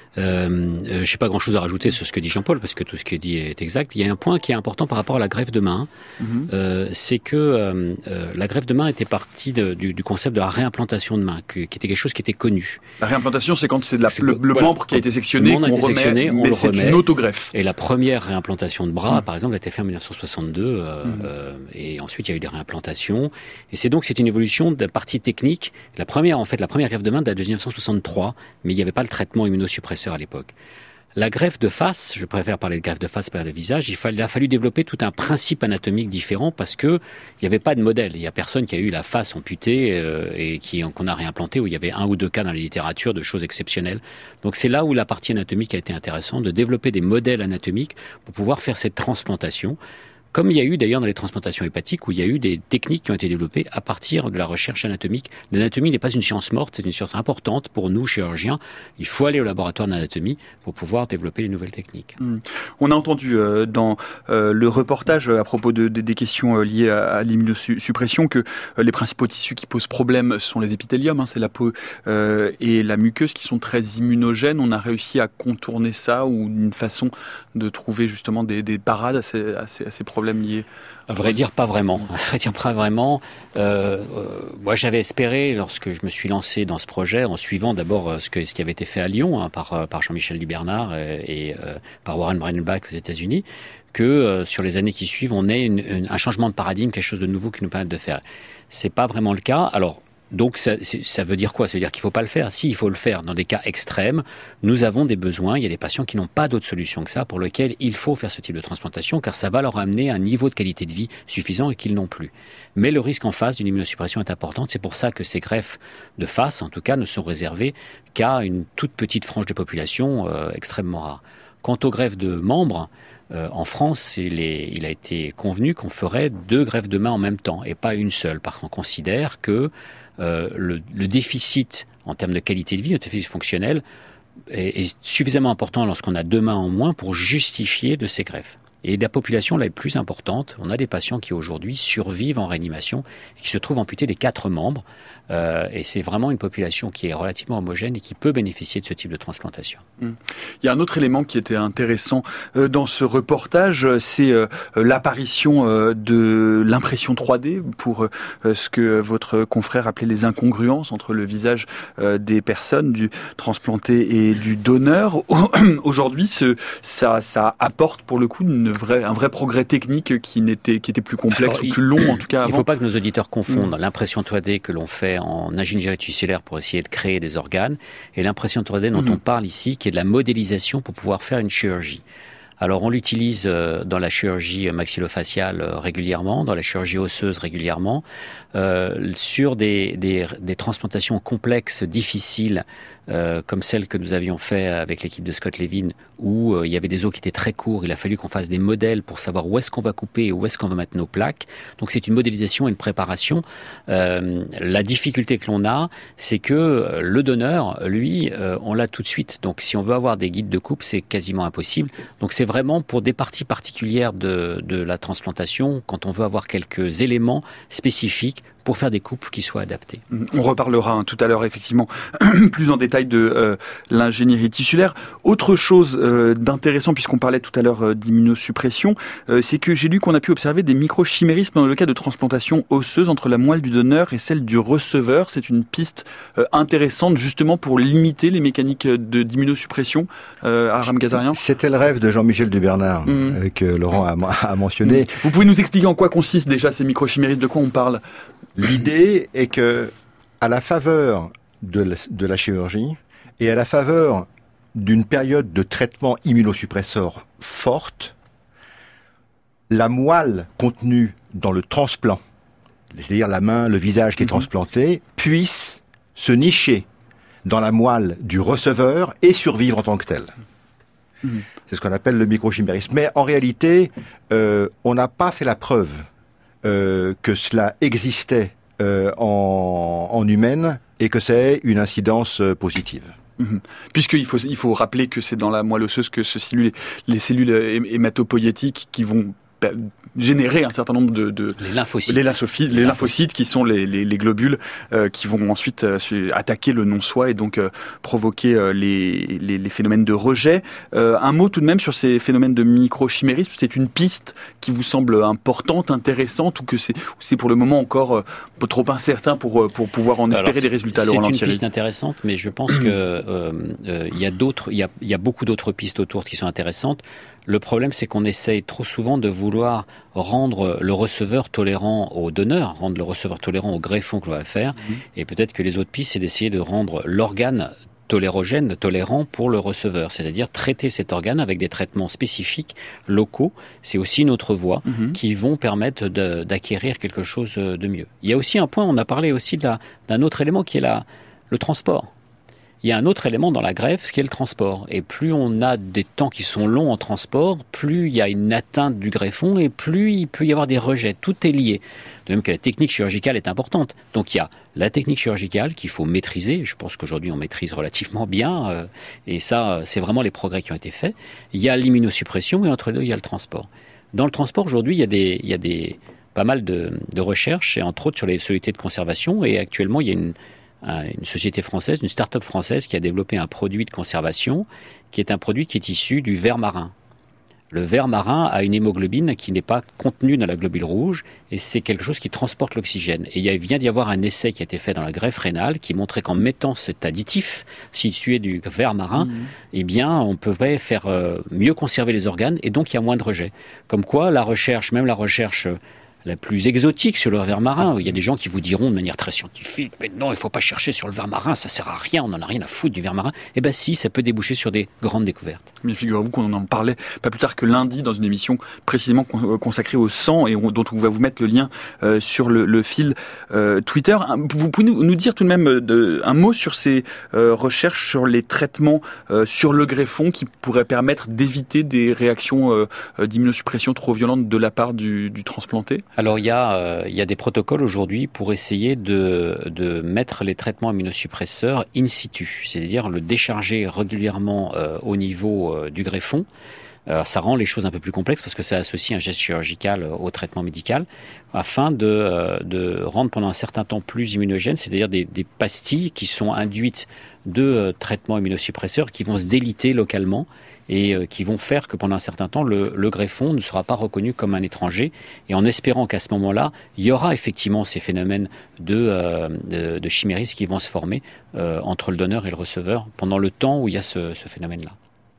Euh, euh, je n'ai pas grand-chose à rajouter sur ce que dit Jean-Paul, parce que tout ce qui est dit est exact. Il y a un point qui est important par rapport à la greffe de main, mm-hmm. euh, c'est que euh, euh, la greffe de main était partie de, du, du concept de la réimplantation de main, que, qui était quelque chose qui était connu. La réimplantation, c'est quand c'est de la, le, le voilà, membre qui a été sectionné, qu'on remet, sectionné, mais c'est remet, une autogreffe. Et la première réimplantation de bras, mm. par exemple, a été faite en dix-neuf cent soixante-deux, euh, mm. euh, et ensuite il y a eu des réimplantations. Et c'est donc c'est une évolution de la partie technique. La première, en fait, la première greffe de main date de dix-neuf cent soixante-trois, mais il n'y avait pas le traitement immunosuppresseur à l'époque. La greffe de face, je préfère parler de greffe de face, pas de visage, il, fallait, il a fallu développer tout un principe anatomique différent parce que il n'y avait pas de modèle. Il n'y a personne qui a eu la face amputée euh, et qui, qu'on a réimplanté, où il y avait un ou deux cas dans la littérature de choses exceptionnelles. Donc c'est là où la partie anatomique a été intéressante, de développer des modèles anatomiques pour pouvoir faire cette transplantation. Comme il y a eu d'ailleurs dans les transplantations hépatiques, où il y a eu des techniques qui ont été développées à partir de la recherche anatomique. L'anatomie n'est pas une science morte, c'est une science importante pour nous, chirurgiens. Il faut aller au laboratoire d'anatomie pour pouvoir développer les nouvelles techniques. Mmh. On a entendu euh, dans euh, le reportage à propos de, de, des questions euh, liées à, à l'immunosuppression que euh, les principaux tissus qui posent problème ce sont les épithéliums, hein, c'est la peau euh, et la muqueuse qui sont très immunogènes. On a réussi à contourner ça ou une façon de trouver justement des, des parades à ces, à ces, à ces problèmes liés? À vrai dire, pas vraiment. À vrai dire, pas vraiment. Euh, euh, moi, j'avais espéré, lorsque je me suis lancé dans ce projet, en suivant d'abord ce, que, ce qui avait été fait à Lyon hein, par, par Jean-Michel Dubernard et, et euh, par Warren Breidenbach aux États-Unis, que euh, sur les années qui suivent, on ait une, une, un changement de paradigme, quelque chose de nouveau qui nous permette de faire. C'est pas vraiment le cas. Alors, donc ça, ça veut dire quoi? Ça veut dire qu'il ne faut pas le faire. Si, il faut le faire. Dans des cas extrêmes, nous avons des besoins. Il y a des patients qui n'ont pas d'autre solution que ça, pour lesquels il faut faire ce type de transplantation, car ça va leur amener un niveau de qualité de vie suffisant et qu'ils n'ont plus. Mais le risque en face d'une immunosuppression est important. C'est pour ça que ces greffes de face, en tout cas, ne sont réservées qu'à une toute petite frange de population euh, extrêmement rare. Quant aux greffes de membres, Euh, en France, il, est, il a été convenu qu'on ferait deux greffes de main en même temps et pas une seule, parce qu'on considère que euh, le, le déficit en termes de qualité de vie, le déficit fonctionnel, est, est suffisamment important lorsqu'on a deux mains en moins pour justifier de ces greffes. Et la population la plus importante, on a des patients qui aujourd'hui survivent en réanimation et qui se trouvent amputés des quatre membres. Euh, et c'est vraiment une population qui est relativement homogène et qui peut bénéficier de ce type de transplantation. Mmh. Il y a un autre élément qui était intéressant euh, dans ce reportage, c'est euh, l'apparition euh, de l'impression trois D pour euh, ce que votre confrère appelait les incongruences entre le visage euh, des personnes, du transplanté et du donneur. Aujourd'hui, ce, ça, ça apporte pour le coup une vraie, un vrai progrès technique qui, n'était, qui était plus complexe. Alors, ou plus long en tout cas avant. Il ne faut pas que nos auditeurs confondent mmh. l'impression trois D que l'on fait en ingénierie tissulaire pour essayer de créer des organes et l'impression trois D dont mmh. on parle ici qui est de la modélisation pour pouvoir faire une chirurgie. Alors on l'utilise dans la chirurgie maxillofaciale régulièrement, dans la chirurgie osseuse régulièrement, euh, sur des, des, des transplantations complexes, difficiles, euh, comme celle que nous avions fait avec l'équipe de Scott Levin, où euh, il y avait des os qui étaient très courts, il a fallu qu'on fasse des modèles pour savoir où est-ce qu'on va couper et où est-ce qu'on va mettre nos plaques. Donc c'est une modélisation et une préparation. Euh, la difficulté que l'on a, c'est que le donneur, lui, euh, on l'a tout de suite. Donc si on veut avoir des guides de coupe, c'est quasiment impossible. Donc c'est vraiment pour des parties particulières de, de la transplantation, quand on veut avoir quelques éléments spécifiques pour faire des coupes qui soient adaptées. On reparlera hein, tout à l'heure effectivement plus en détail de euh, l'ingénierie tissulaire. Autre chose euh, d'intéressant, puisqu'on parlait tout à l'heure euh, d'immunosuppression, euh, c'est que j'ai lu qu'on a pu observer des microchimérismes dans le cas de transplantation osseuse entre la moelle du donneur et celle du receveur. C'est une piste euh, intéressante justement pour limiter les mécaniques de, d'immunosuppression. Euh, Aram Gazarian. C'était le rêve de Jean-Michel Dubernard mmh. euh, que Laurent a, a mentionné. Mmh. Vous pouvez nous expliquer en quoi consistent déjà ces microchimérismes, de quoi on parle? L'idée est que, à la faveur de la, de la chirurgie et à la faveur d'une période de traitement immunosuppresseur forte, la moelle contenue dans le transplant, c'est-à-dire la main, le visage qui est mmh. transplanté, puisse se nicher dans la moelle du receveur et survivre en tant que tel. Mmh. C'est ce qu'on appelle le microchimérisme. Mais en réalité, euh, on n'a pas fait la preuve Euh, que cela existait euh, en, en humaine et que c'est une incidence euh, positive. Mmh. Puisqu'il faut, il faut rappeler que c'est dans la moelle osseuse que se cellulent les cellules hématopoïétiques qui vont générer un certain nombre de, de les lymphocytes, les lymphocytes, les lymphocytes qui sont les, les, les globules euh, qui vont ensuite euh, attaquer le non-soi et donc euh, provoquer euh, les, les, les phénomènes de rejet. Euh, un mot tout de même sur ces phénomènes de microchimérisme. C'est une piste qui vous semble importante, intéressante, ou que c'est, ou c'est pour le moment encore euh, trop incertain pour pour pouvoir en espérer Alors, des résultats? C'est Laurent une Lantieri. Piste intéressante, mais je pense que euh, euh, il y a d'autres, il y a, il y a beaucoup d'autres pistes autour qui sont intéressantes. Le problème, c'est qu'on essaye trop souvent de vouloir rendre le receveur tolérant au donneur, rendre le receveur tolérant au greffon que l'on va faire. Mmh. Et peut-être que les autres pistes, c'est d'essayer de rendre l'organe tolérogène, tolérant pour le receveur. C'est-à-dire traiter cet organe avec des traitements spécifiques, locaux. C'est aussi une autre voie mmh. qui vont permettre de, d'acquérir quelque chose de mieux. Il y a aussi un point, on a parlé aussi de la, d'un autre élément qui est la, le transport. Il y a un autre élément dans la greffe, ce qui est le transport. Et plus on a des temps qui sont longs en transport, plus il y a une atteinte du greffon et plus il peut y avoir des rejets. Tout est lié. De même que la technique chirurgicale est importante. Donc il y a la technique chirurgicale qu'il faut maîtriser. Je pense qu'aujourd'hui on maîtrise relativement bien. Euh, et ça, c'est vraiment les progrès qui ont été faits. Il y a l'immunosuppression et entre deux, il y a le transport. Dans le transport, aujourd'hui, il y a des, il y a des, pas mal de, de recherches, et entre autres sur les solutés de conservation. Et actuellement, il y a une une société française, une start-up française qui a développé un produit de conservation qui est un produit qui est issu du ver marin. Le ver marin a une hémoglobine qui n'est pas contenue dans la globule rouge et c'est quelque chose qui transporte l'oxygène. Et il vient d'y avoir un essai qui a été fait dans la greffe rénale qui montrait qu'en mettant cet additif situé du ver marin, mmh. eh bien, on pouvait faire mieux conserver les organes et donc il y a moins de rejets. Comme quoi, la recherche, même la recherche la plus exotique sur le ver marin. Il y a des gens qui vous diront de manière très scientifique, mais non, il ne faut pas chercher sur le ver marin, ça ne sert à rien, on n'en a rien à foutre du ver marin. Eh bien si, ça peut déboucher sur des grandes découvertes. Mais figurez-vous qu'on en parlait pas plus tard que lundi dans une émission précisément consacrée au sang et dont on va vous mettre le lien euh, sur le, le fil euh, Twitter. Vous pouvez nous, nous dire tout de même de, un mot sur ces euh, recherches sur les traitements euh, sur le greffon qui pourraient permettre d'éviter des réactions euh, d'immunosuppression trop violentes de la part du, du transplanté? Alors il y a, euh, il y a des protocoles aujourd'hui pour essayer de, de mettre les traitements immunosuppresseurs in situ, c'est-à-dire le décharger régulièrement euh, au niveau euh, du greffon, Alors, ça rend les choses un peu plus complexes parce que ça associe un geste chirurgical au traitement médical afin de, euh, de rendre pendant un certain temps plus immunogène, c'est-à-dire des, des pastilles qui sont induites de euh, traitements immunosuppresseurs qui vont se déliter localement et euh, qui vont faire que pendant un certain temps, le, le greffon ne sera pas reconnu comme un étranger, et en espérant qu'à ce moment-là, il y aura effectivement ces phénomènes de, euh, de, de chimérisme qui vont se former euh, entre le donneur et le receveur pendant le temps où il y a ce, ce phénomène-là.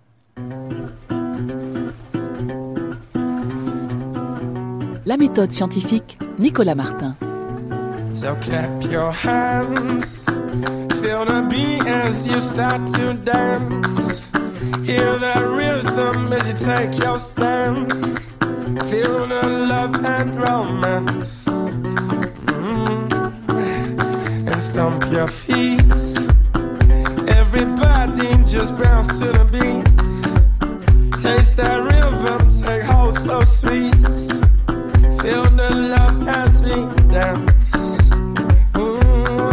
La méthode scientifique, Nicolas Martin. So clap your hands, feel the beat as you start to dance. Hear that rhythm as you take your stance. Feel the love and romance. Mm-hmm. And stomp your feet. Everybody just bounce to the beat. Taste that rhythm, take hold so sweet. Feel the love as we dance. Ooh.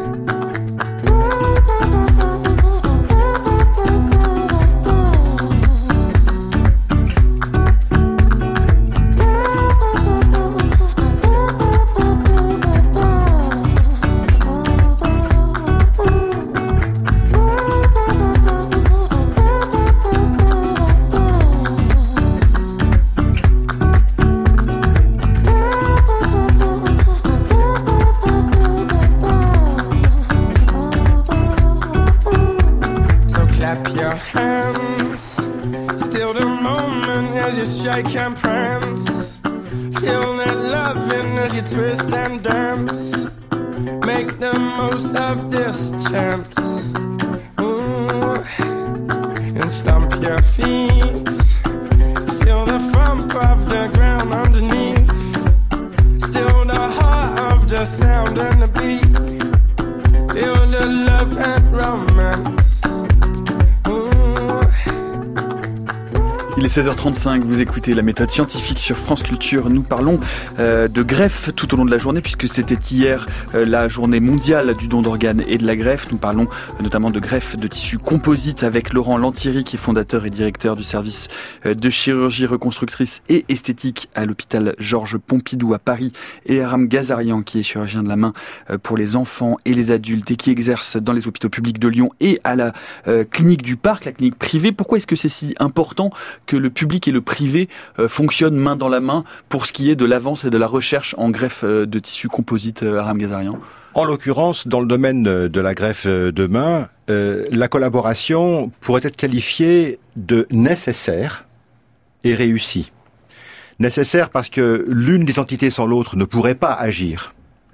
Shake and prance. Feel that loving as you twist and dance. Make the most of this chance. Ooh. And stomp your feet. Feel the thump of the ground underneath. Still the heart of the sound and the beat. Feel the love and romance. Il est seize heures trente-cinq, vous écoutez la méthode scientifique sur France Culture. Nous parlons euh, de greffe tout au long de la journée, puisque c'était hier euh, la journée mondiale du don d'organes et de la greffe. Nous parlons euh, notamment de greffe de tissu composite avec Laurent Lantieri, qui est fondateur et directeur du service euh, de chirurgie reconstructrice et esthétique à l'hôpital Georges Pompidou à Paris, et Aram Gazarian, qui est chirurgien de la main euh, pour les enfants et les adultes et qui exerce dans les hôpitaux publics de Lyon et à la euh, clinique du Parc, la clinique privée. Pourquoi est-ce que c'est si important que le public et le privé euh, fonctionnent main dans la main pour ce qui est de l'avance et de la recherche en greffe euh, de tissu composite, euh, Aram Gazarian? En l'occurrence, dans le domaine de la greffe de main, euh, la collaboration pourrait être qualifiée de nécessaire et réussie. Nécessaire parce que l'une des entités sans l'autre ne pourrait pas agir.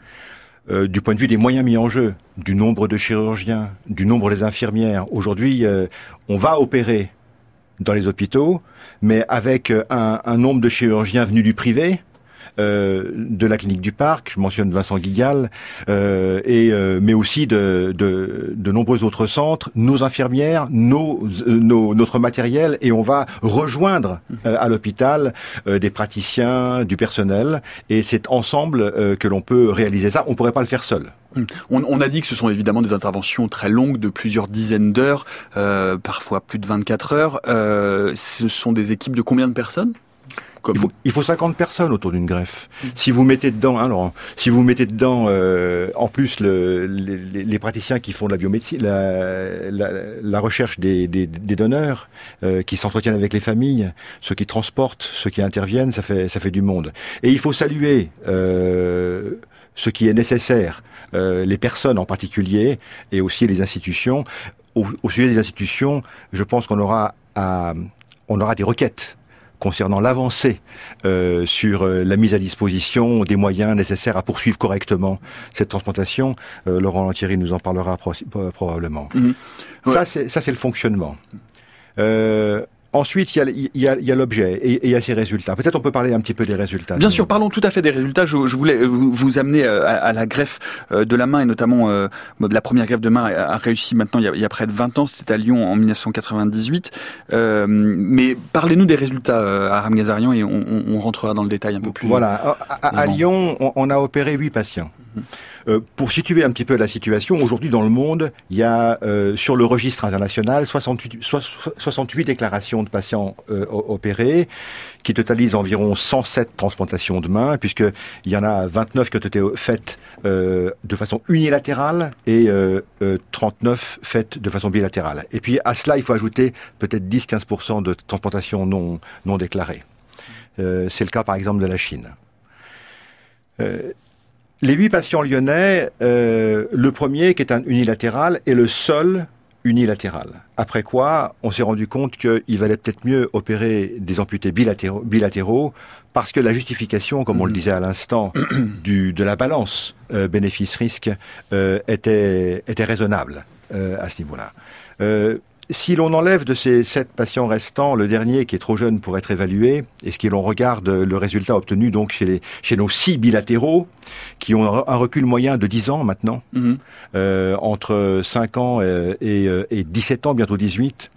Euh, du point de vue des moyens mis en jeu, du nombre de chirurgiens, du nombre des infirmières. Aujourd'hui, euh, on va opérer dans les hôpitaux, mais avec un, un nombre de chirurgiens venus du privé, euh, de la clinique du Parc, je mentionne Vincent Guigal, euh, et euh, mais aussi de, de, de nombreux autres centres, nos infirmières, nos, nos, notre matériel, et on va rejoindre euh, à l'hôpital euh, des praticiens, du personnel, et c'est ensemble euh, que l'on peut réaliser ça. On pourrait pas le faire seul. On, on a dit que ce sont évidemment des interventions très longues de plusieurs dizaines d'heures, euh, parfois plus de vingt-quatre heures. Euh, ce sont des équipes de combien de personnes ? Il faut, il faut cinquante personnes autour d'une greffe. Mmh. Si vous mettez dedans, alors, si vous mettez dedans, euh, en plus le, les, les praticiens qui font de la biomédecine, la, la, la recherche des, des, des donneurs, euh, qui s'entretiennent avec les familles, ceux qui transportent, ceux qui interviennent, ça fait, ça fait du monde. Et il faut saluer euh, ce qui est nécessaire, euh, les personnes en particulier, et aussi les institutions. Au, au sujet des institutions, je pense qu'on aura à, on aura des requêtes concernant l'avancée euh, sur euh, la mise à disposition des moyens nécessaires à poursuivre correctement cette transplantation. Euh, Laurent Lantieri nous en parlera pro- probablement. Mmh. Ouais. Ça, c'est, ça, c'est le fonctionnement. Euh, Ensuite, il y a, il y a, il y a l'objet et, et il y a ses résultats. Peut-être on peut parler un petit peu des résultats. Bien sûr, parlons tout à fait des résultats. Je, je voulais vous, vous amener à, à la greffe de la main, et notamment euh, la première greffe de main a, a réussi maintenant il y, a, il y a près de vingt ans. C'était à Lyon en dix-neuf cent quatre-vingt-dix-huit. Euh, mais parlez-nous des résultats, euh, Aram Gazarian, et on, on, on rentrera dans le détail un peu plus. Voilà. À, à, à Lyon, on, on a opéré huit patients. Euh, pour situer un petit peu la situation, aujourd'hui dans le monde, il y a euh, sur le registre international soixante-huit, soixante-huit déclarations de patients euh, opérés, qui totalisent environ cent sept transplantations de mains, puisqu'il y en a vingt-neuf qui ont été faites euh, de façon unilatérale et euh, euh, trente-neuf faites de façon bilatérale. Et puis à cela, il faut ajouter peut-être dix à quinze pour cent de transplantations non, non déclarées. Euh, c'est le cas par exemple de la Chine. Euh, Les huit patients lyonnais, euh, le premier, qui est un unilatéral, est le seul unilatéral. Après quoi, on s'est rendu compte qu'il valait peut-être mieux opérer des amputés bilatéraux, bilatéraux parce que la justification, comme on le disait à l'instant, du, de la balance euh, bénéfice-risque euh, était, était raisonnable euh, à ce niveau-là. Euh, Si l'on enlève de ces sept patients restants, le dernier qui est trop jeune pour être évalué, et si l'on regarde le résultat obtenu donc chez, les, chez nos six bilatéraux, qui ont un recul moyen de dix ans maintenant, mmh. euh, entre cinq ans et, et, et dix-sept ans, bientôt dix-huit,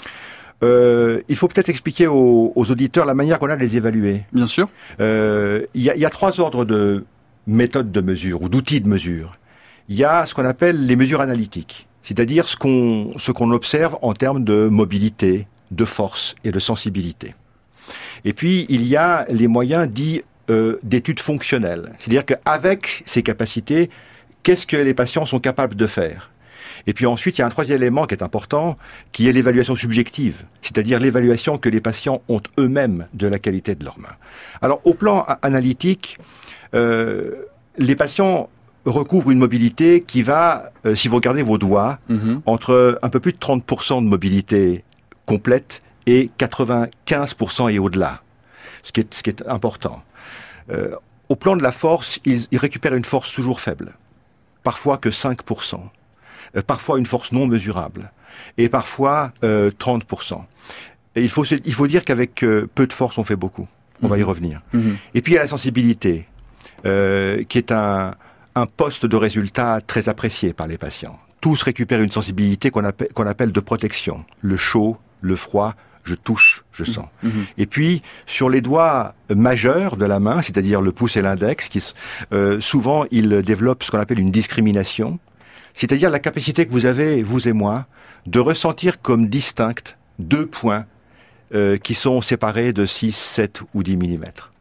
euh, il faut peut-être expliquer aux, aux auditeurs la manière qu'on a de les évaluer. Bien sûr. Euh, il y a, il y a trois ordres de méthodes de mesure, ou d'outils de mesure. Il y a ce qu'on appelle les mesures analytiques. C'est-à-dire ce qu'on, ce qu'on observe en termes de mobilité, de force et de sensibilité. Et puis, il y a les moyens dits euh, d'études fonctionnelles. C'est-à-dire qu'avec ces capacités, qu'est-ce que les patients sont capables de faire ? Et puis ensuite, il y a un troisième élément qui est important, qui est l'évaluation subjective. C'est-à-dire l'évaluation que les patients ont eux-mêmes de la qualité de leurs mains. Alors, au plan analytique, euh, les patients recouvre une mobilité qui va, euh, si vous regardez vos doigts, mmh. entre un peu plus de trente pour cent de mobilité complète et quatre-vingt-quinze pour cent et au-delà, ce qui est, ce qui est important. Euh, au plan de la force, ils, ils récupèrent une force toujours faible, parfois que cinq pour cent, euh, parfois une force non mesurable, et parfois euh, trente pour cent. Et il faut, il faut dire qu'avec euh, peu de force, on fait beaucoup. On mmh. va y revenir. Mmh. Et puis il y a la sensibilité, euh, qui est un... un poste de résultat très apprécié par les patients. Tous récupèrent une sensibilité qu'on appelle, qu'on appelle de protection. Le chaud, le froid, je touche, je sens. Mmh. Et puis, sur les doigts majeurs de la main, c'est-à-dire le pouce et l'index, qui, euh, souvent, ils développent ce qu'on appelle une discrimination, c'est-à-dire la capacité que vous avez, vous et moi, de ressentir comme distincts deux points euh, qui sont séparés de six, sept ou dix millimètres.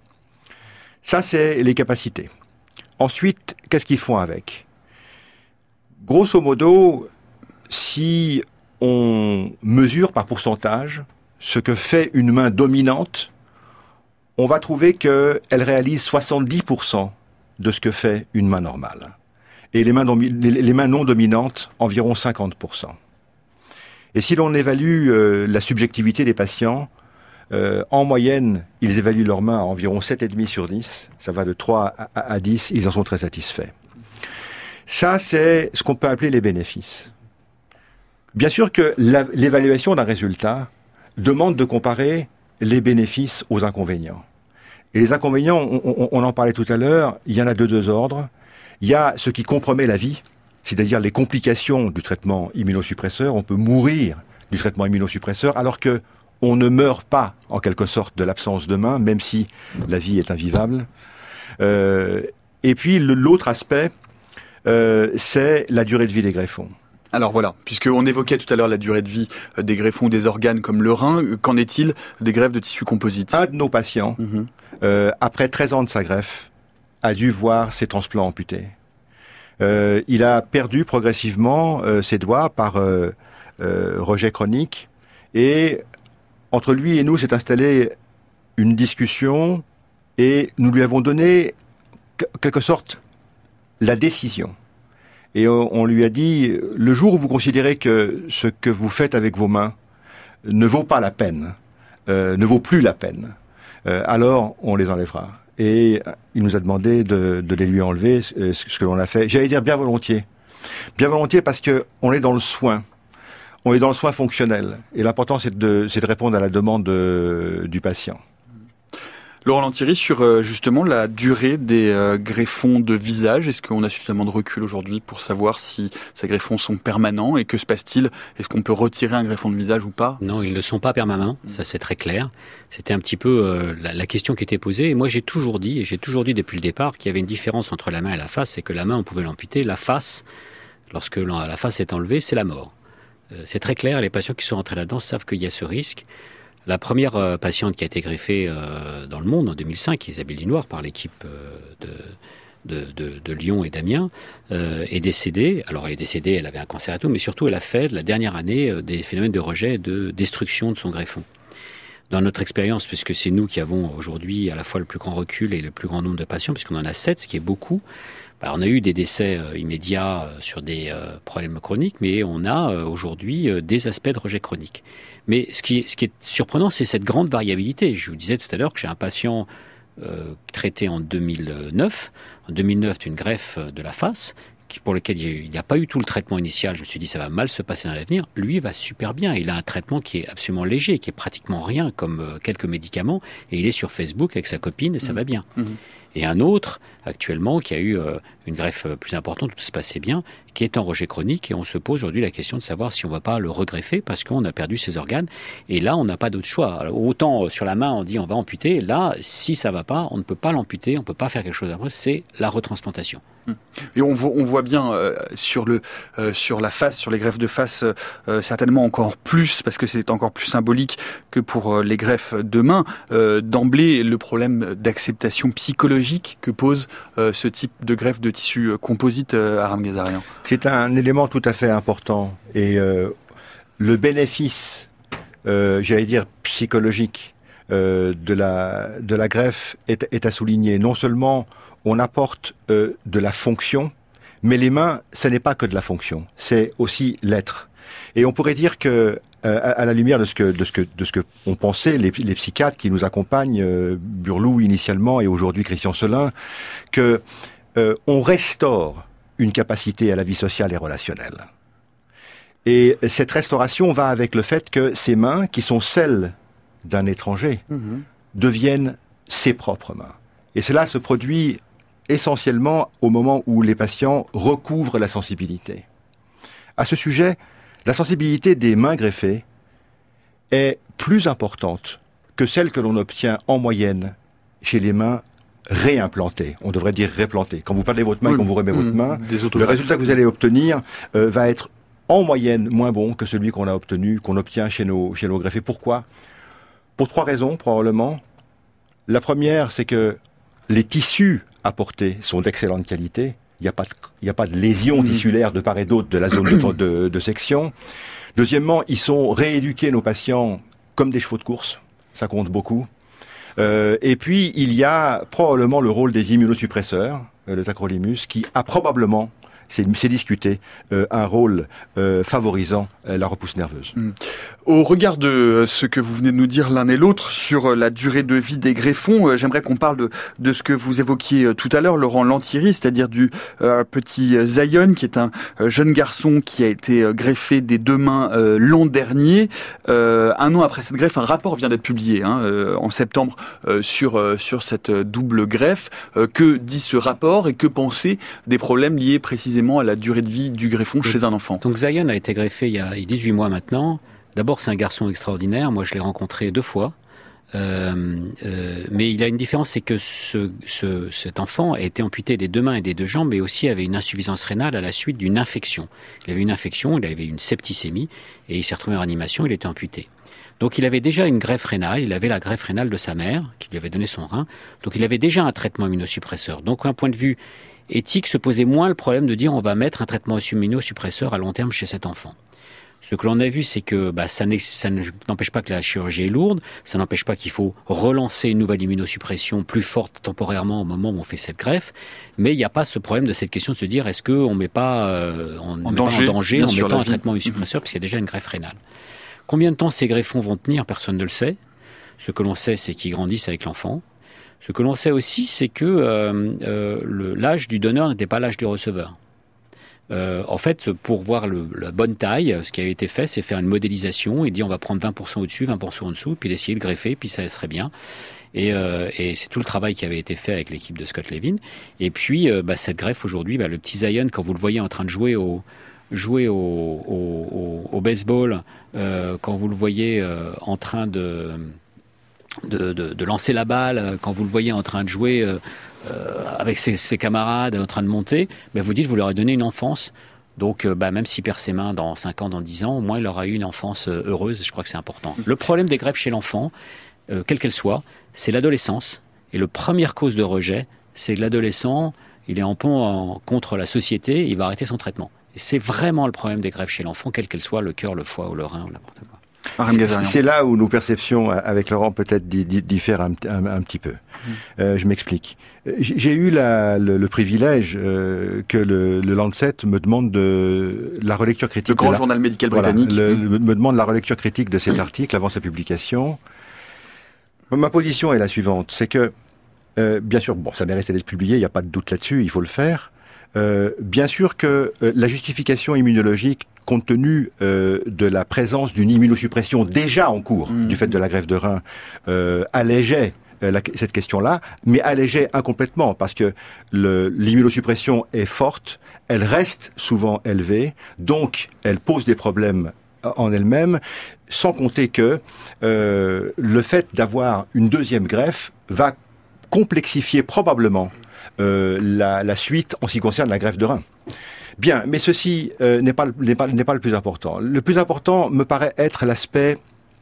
Ça, c'est les capacités. Ensuite, qu'est-ce qu'ils font avec ? Grosso modo, si on mesure par pourcentage ce que fait une main dominante, on va trouver qu'elle réalise soixante-dix pour cent de ce que fait une main normale. Et les mains, les mains non dominantes, environ cinquante pour cent. Et si l'on évalue euh, la subjectivité des patients, Euh, en moyenne, ils évaluent leurs mains à environ sept virgule cinq sur dix. Ça va de trois à dix, ils en sont très satisfaits. Ça, c'est ce qu'on peut appeler les bénéfices. Bien sûr que la, l'évaluation d'un résultat demande de comparer les bénéfices aux inconvénients. Et les inconvénients, on, on, on en parlait tout à l'heure, il y en a de deux ordres. Il y a ce qui compromet la vie, c'est-à-dire les complications du traitement immunosuppresseur. On peut mourir du traitement immunosuppresseur alors que on ne meurt pas, en quelque sorte, de l'absence de main, même si la vie est invivable. Euh, et puis, le, l'autre aspect, euh, c'est la durée de vie des greffons. Alors voilà, puisqu'on évoquait tout à l'heure la durée de vie des greffons des organes comme le rein, qu'en est-il des greffes de tissu composite ? Un de nos patients, mmh. euh, après treize ans de sa greffe, a dû voir ses transplants amputés. Euh, il a perdu progressivement euh, ses doigts par euh, euh, rejet chronique, et entre lui et nous s'est installée une discussion et nous lui avons donné, en quelque sorte, la décision. Et on, on lui a dit, le jour où vous considérez que ce que vous faites avec vos mains ne vaut pas la peine, euh, ne vaut plus la peine, euh, alors on les enlèvera. Et il nous a demandé de, de les lui enlever, ce, ce que l'on a fait. J'allais dire bien volontiers. Bien volontiers parce qu'on est dans le soin. On est dans le soin fonctionnel. Et l'important, c'est de, c'est de répondre à la demande de, du patient. Laurent Lantieri, sur euh, justement la durée des euh, greffons de visage, est-ce qu'on a suffisamment de recul aujourd'hui pour savoir si ces greffons sont permanents et que se passe-t-il? Est-ce qu'on peut retirer un greffon de visage ou pas? Non, ils ne sont pas permanents, ça c'est très clair. C'était un petit peu euh, la, la question qui était posée. Et moi j'ai toujours dit, et j'ai toujours dit depuis le départ, qu'il y avait une différence entre la main et la face, c'est que la main on pouvait l'amputer, la face, lorsque la face est enlevée, c'est la mort. Euh, c'est très clair, les patients qui sont rentrés là-dedans savent qu'il y a ce risque. La première euh, patiente qui a été greffée euh, dans le monde en deux mille cinq, Isabelle Linoir, par l'équipe euh, de, de, de, de Lyon et d'Amiens, euh, est décédée. Alors elle est décédée, elle avait un cancer et tout, mais surtout elle a fait la dernière année euh, des phénomènes de rejet et de destruction de son greffon. Dans notre expérience, puisque c'est nous qui avons aujourd'hui à la fois le plus grand recul et le plus grand nombre de patients, puisqu'on en a sept, ce qui est beaucoup, bah, on a eu des décès euh, immédiats euh, sur des euh, problèmes chroniques, mais on a euh, aujourd'hui euh, des aspects de rejet chronique. Mais ce qui, ce qui est surprenant, c'est cette grande variabilité. Je vous disais tout à l'heure que j'ai un patient euh, traité en deux mille neuf. En deux mille neuf, d'une greffe de la face, qui, pour lequel il n'y a pas eu tout le traitement initial. Je me suis dit, ça va mal se passer dans l'avenir. Lui, il va super bien. Il a un traitement qui est absolument léger, qui est pratiquement rien, comme euh, quelques médicaments. Et il est sur Facebook avec sa copine et ça mmh. va bien. Mmh. Et un autre, actuellement, qui a eu euh, une greffe plus importante, tout se passait bien, qui est en rejet chronique, et on se pose aujourd'hui la question de savoir si on ne va pas le regreffer parce qu'on a perdu ses organes. Et là, on n'a pas d'autre choix. Alors, autant euh, sur la main, on dit on va amputer. Là, si ça ne va pas, on ne peut pas l'amputer, on ne peut pas faire quelque chose après, c'est la retransplantation. Et on voit, on voit bien euh, sur, le, euh, sur la face, sur les greffes de face, euh, certainement encore plus, parce que c'est encore plus symbolique que pour euh, les greffes de main, euh, d'emblée le problème d'acceptation psychologique que pose euh, ce type de greffe de tissu composite, euh, Aram Ghazarian. C'est un élément tout à fait important. Et euh, le bénéfice, euh, j'allais dire psychologique, euh, de, la, de la greffe est, est à souligner. Non seulement on apporte euh, de la fonction, mais les mains, ce n'est pas que de la fonction, c'est aussi l'être. Et on pourrait dire que, euh, à, à la lumière de ce que de ce que de ce que on pensait les, les psychiatres qui nous accompagnent, euh, Burlou initialement et aujourd'hui Christian Selin, que euh, on restaure une capacité à la vie sociale et relationnelle. Et cette restauration va avec le fait que ces mains, qui sont celles d'un étranger, mmh. deviennent ses propres mains. Et cela se produit essentiellement au moment où les patients recouvrent la sensibilité. À ce sujet, la sensibilité des mains greffées est plus importante que celle que l'on obtient en moyenne chez les mains réimplantées. On devrait dire réplantées. Quand vous parlez de votre main et oui. qu'on vous remet mmh. votre main, le résultat que vous allez obtenir euh, va être en moyenne moins bon que celui qu'on a obtenu, qu'on obtient chez nos, chez nos greffés. Pourquoi ? Pour trois raisons, probablement. La première, c'est que les tissus apportés sont d'excellente qualité. Il n'y a pas de, il n'y a pas de lésions tissulaires de part et d'autre de la zone de, de, de section. Deuxièmement, ils sont rééduqués, nos patients, comme des chevaux de course. Ça compte beaucoup. Euh, et puis, il y a probablement le rôle des immunosuppresseurs, euh, le tacrolimus, qui a probablement, c'est, c'est discuté, euh, un rôle euh, favorisant euh, la repousse nerveuse. Mmh. Au regard de ce que vous venez de nous dire l'un et l'autre sur la durée de vie des greffons, j'aimerais qu'on parle de, de ce que vous évoquiez tout à l'heure, Laurent Lantieri, c'est-à-dire du euh, petit Zion, qui est un euh, jeune garçon qui a été euh, greffé des deux mains euh, l'an dernier. Euh, un an après cette greffe, un rapport vient d'être publié hein, euh, en septembre euh, sur, euh, sur cette double greffe. Euh, que dit ce rapport et que penser des problèmes liés précisément à la durée de vie du greffon chez un enfant? Donc Zion a été greffé il y a dix-huit mois maintenant. D'abord, c'est un garçon extraordinaire. Moi, je l'ai rencontré deux fois. Euh, euh, mais il a une différence, c'est que ce, ce, cet enfant a été amputé des deux mains et des deux jambes, mais aussi avait une insuffisance rénale à la suite d'une infection. Il avait une infection, il avait une septicémie, et il s'est retrouvé en réanimation, il était amputé. Donc il avait déjà une greffe rénale, il avait la greffe rénale de sa mère, qui lui avait donné son rein. Donc il avait déjà un traitement immunosuppresseur. Donc d'un point de vue éthique, se posait moins le problème de dire on va mettre un traitement immunosuppresseur à long terme chez cet enfant. Ce que l'on a vu, c'est que bah, ça, ça n'empêche pas que la chirurgie est lourde, ça n'empêche pas qu'il faut relancer une nouvelle immunosuppression plus forte temporairement au moment où on fait cette greffe, mais il n'y a pas ce problème de cette question de se dire est-ce qu'on ne met pas, euh, on en, met danger, pas en danger en mettant un traitement immunosuppresseur, mmh. parce qu'il y a déjà une greffe rénale. Combien de temps ces greffons vont tenir, personne ne le sait. Ce que l'on sait, c'est qu'ils grandissent avec l'enfant. Ce que l'on sait aussi, c'est que euh, euh, le, l'âge du donneur n'était pas l'âge du receveur. Euh, en fait, pour voir le, la bonne taille, ce qui a été fait, c'est faire une modélisation et dire on va prendre vingt pour cent au-dessus, vingt pour cent en dessous, puis d'essayer de greffer, puis ça serait bien. Et, euh, et c'est tout le travail qui avait été fait avec l'équipe de Scott Levin. Et puis, euh, bah, cette greffe aujourd'hui, bah, le petit Zion, quand vous le voyez en train de jouer au, jouer au, au, au, au baseball, euh, quand vous le voyez euh, en train de, de, de, de lancer la balle, quand vous le voyez en train de jouer euh, euh, avec ses, ses camarades, en train de monter, bah, vous dites vous leur avez donné une enfance. Donc, euh, bah, même s'il perd ses mains dans cinq ans, dans dix ans, au moins il aura eu une enfance euh, heureuse. Je crois que c'est important. Le problème des greffes chez l'enfant, euh, quelle qu'elle soit, c'est l'adolescence. Et la première cause de rejet, c'est que l'adolescent, il est en pont en, contre la société, il va arrêter son traitement. Et c'est vraiment le problème des greffes chez l'enfant, quelle qu'elle soit, le cœur, le foie ou le rein ou n'importe quoi. C'est, c'est là où nos perceptions avec Laurent peut-être diffèrent un, un, un petit peu. Mmh. Euh, je m'explique. J'ai eu la, le, le privilège euh, que le, le Lancet me demande de la relecture critique. Le grand la, journal médical voilà, britannique. Le, le, me demande la relecture critique de cet mmh. article avant sa publication. Ma position est la suivante, c'est que, euh, bien sûr, bon, ça mérite d'être publié, il n'y a pas de doute là-dessus, il faut le faire. Euh, bien sûr que euh, la justification immunologique, compte tenu euh, de la présence d'une immunosuppression déjà en cours, mmh. du fait de la greffe de rein, euh, allégeait euh, la, cette question-là, mais allégeait incomplètement, parce que le, l'immunosuppression est forte, elle reste souvent élevée, donc elle pose des problèmes en elle-même, sans compter que euh, le fait d'avoir une deuxième greffe va complexifier probablement euh, la, la suite en ce qui concerne la greffe de rein. Bien, mais ceci euh, n'est pas, n'est pas, n'est pas le plus important. Le plus important me paraît être l'aspect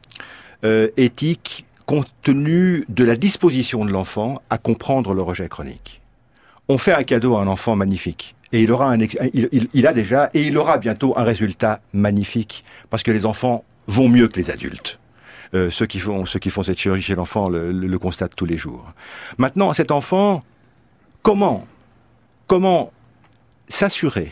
euh, éthique compte tenu de la disposition de l'enfant à comprendre le rejet chronique. On fait un cadeau à un enfant magnifique. Et il aura un, il, il, il a déjà, et il aura bientôt un résultat magnifique, parce que les enfants vont mieux que les adultes. Euh, ceux qui font, ceux qui font cette chirurgie chez l'enfant le, le, le constatent tous les jours. Maintenant, cet enfant, comment, comment s'assurer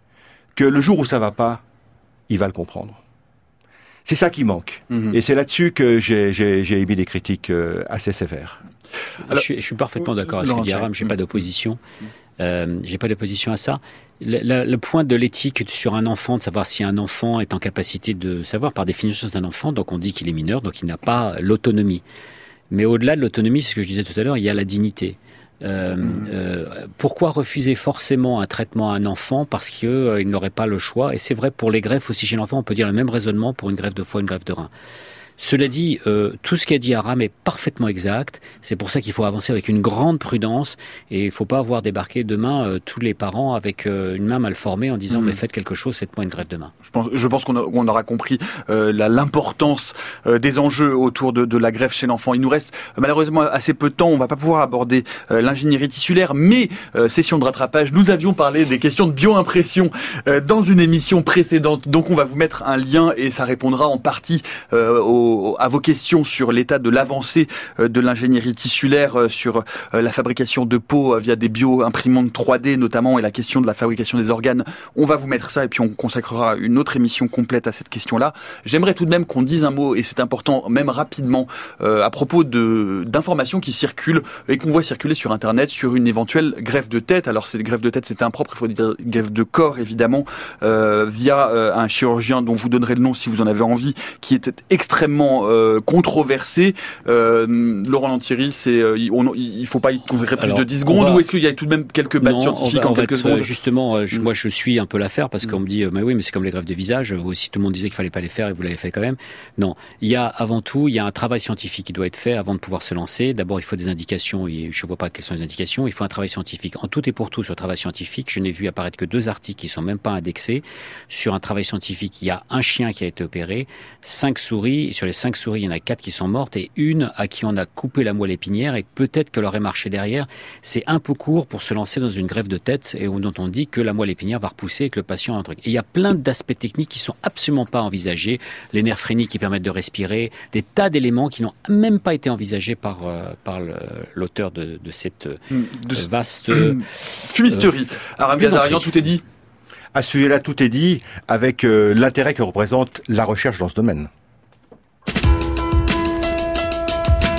que le jour où ça va pas, il va le comprendre? C'est ça qui manque. Mmh. Et c'est là-dessus que j'ai, j'ai, j'ai émis des critiques euh, assez sévères. Alors, je, suis, je suis parfaitement d'accord avec ce que dit Aram, j'ai mmh. pas d'opposition. Euh, j'ai pas d'opposition à ça. Le, le, le point de l'éthique sur un enfant, de savoir si un enfant est en capacité de savoir, par définition c'est un enfant, donc on dit qu'il est mineur, donc il n'a pas l'autonomie. Mais au-delà de l'autonomie, c'est ce que je disais tout à l'heure, il y a la dignité. Euh, mmh. euh, pourquoi refuser forcément un traitement à un enfant parce qu'il euh, n'aurait pas le choix? Et c'est vrai pour les greffes aussi chez l'enfant, on peut dire le même raisonnement pour une greffe de foie, une greffe de rein. Cela dit, euh, tout ce qu'a dit Aram est parfaitement exact. C'est pour ça qu'il faut avancer avec une grande prudence et il ne faut pas avoir débarqué demain euh, tous les parents avec euh, une main mal formée en disant mmh. mais faites quelque chose, faites-moi une greffe de main. Je pense, je pense qu'on, a, on aura compris euh, la, l'importance euh, des enjeux autour de, de la greffe chez l'enfant. Il nous reste euh, malheureusement assez peu de temps. On ne va pas pouvoir aborder euh, l'ingénierie tissulaire, mais euh, session de rattrapage. Nous avions parlé des questions de bioimpression euh, dans une émission précédente. Donc on va vous mettre un lien et ça répondra en partie euh, au à vos questions sur l'état de l'avancée de l'ingénierie tissulaire, sur la fabrication de peau via des bio-imprimantes trois D notamment, et la question de la fabrication des organes. On va vous mettre ça et puis on consacrera une autre émission complète à cette question-là. J'aimerais tout de même qu'on dise un mot, et c'est important, même rapidement, euh, à propos de, d'informations qui circulent et qu'on voit circuler sur Internet sur une éventuelle greffe de tête. Alors, cette greffe de tête, c'est impropre, il faut dire greffe de corps, évidemment, euh, via euh, un chirurgien dont vous donnerez le nom si vous en avez envie, qui était extrêmement Euh, controversé. Euh, Laurent Lantieri, c'est, euh, on, il faut pas y consacrer plus Alors, de dix secondes va... ou est-ce qu'il y a tout de même quelques bases non, scientifiques va, en quelques secondes? Justement, euh, je, mmh. moi je suis un peu l'affaire parce mmh. qu'on me dit, euh, mais oui, mais c'est comme les greffes de visage, vous aussi tout le monde disait qu'il fallait pas les faire et vous l'avez fait quand même. Non, il y a avant tout, il y a un travail scientifique qui doit être fait avant de pouvoir se lancer. D'abord, il faut des indications et je vois pas quelles sont les indications. Il faut un travail scientifique. En tout et pour tout, sur le travail scientifique, je n'ai vu apparaître que deux articles qui sont même pas indexés. Sur un travail scientifique, il y a un chien qui a été opéré, cinq souris, et sur les cinq souris, il y en a quatre qui sont mortes et une à qui on a coupé la moelle épinière et peut-être qu'elle aurait marché derrière. C'est un peu court pour se lancer dans une greffe de tête et dont on dit que la moelle épinière va repousser et que le patient a un truc. Et il y a plein d'aspects techniques qui sont absolument pas envisagés. Les nerfs phréniques qui permettent de respirer, des tas d'éléments qui n'ont même pas été envisagés par, euh, par le, l'auteur de, de cette de euh, vaste... Euh, fumisterie. Euh, Aram Gazarian, tout est dit. À ce sujet-là, tout est dit avec euh, l'intérêt que représente la recherche dans ce domaine.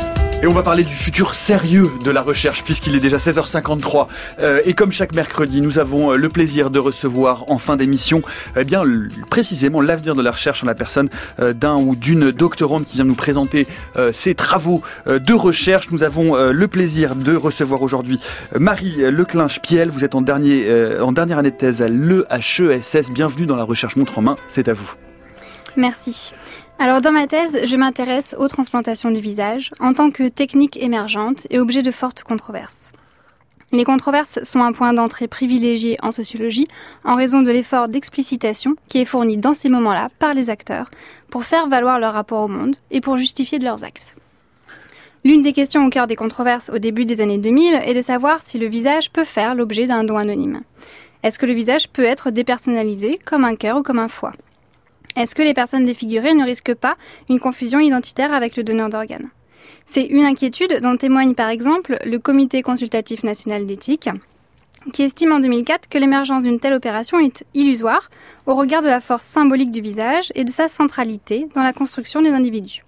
Et on va parler du futur sérieux de la recherche puisqu'il est déjà seize heures cinquante-trois. Euh, et comme chaque mercredi, nous avons le plaisir de recevoir en fin d'émission eh bien, précisément l'avenir de la recherche en la personne euh, d'un ou d'une doctorante qui vient nous présenter euh, ses travaux euh, de recherche. Nous avons euh, le plaisir de recevoir aujourd'hui Marie Leclinch-Piel. Vous êtes en, dernier, euh, en dernière année de thèse à l'E H E S S. Bienvenue dans la recherche montre en main. C'est à vous. Merci. Alors dans ma thèse, je m'intéresse aux transplantations du visage en tant que technique émergente et objet de fortes controverses. Les controverses sont un point d'entrée privilégié en sociologie en raison de l'effort d'explicitation qui est fourni dans ces moments-là par les acteurs pour faire valoir leur rapport au monde et pour justifier de leurs actes. L'une des questions au cœur des controverses au début des années deux mille est de savoir si le visage peut faire l'objet d'un don anonyme. Est-ce que le visage peut être dépersonnalisé comme un cœur ou comme un foie ? Est-ce que les personnes défigurées ne risquent pas une confusion identitaire avec le donneur d'organes ? C'est une inquiétude dont témoigne par exemple le Comité consultatif national d'éthique, qui estime en deux mille quatre que l'émergence d'une telle opération est illusoire au regard de la force symbolique du visage et de sa centralité dans la construction des individus.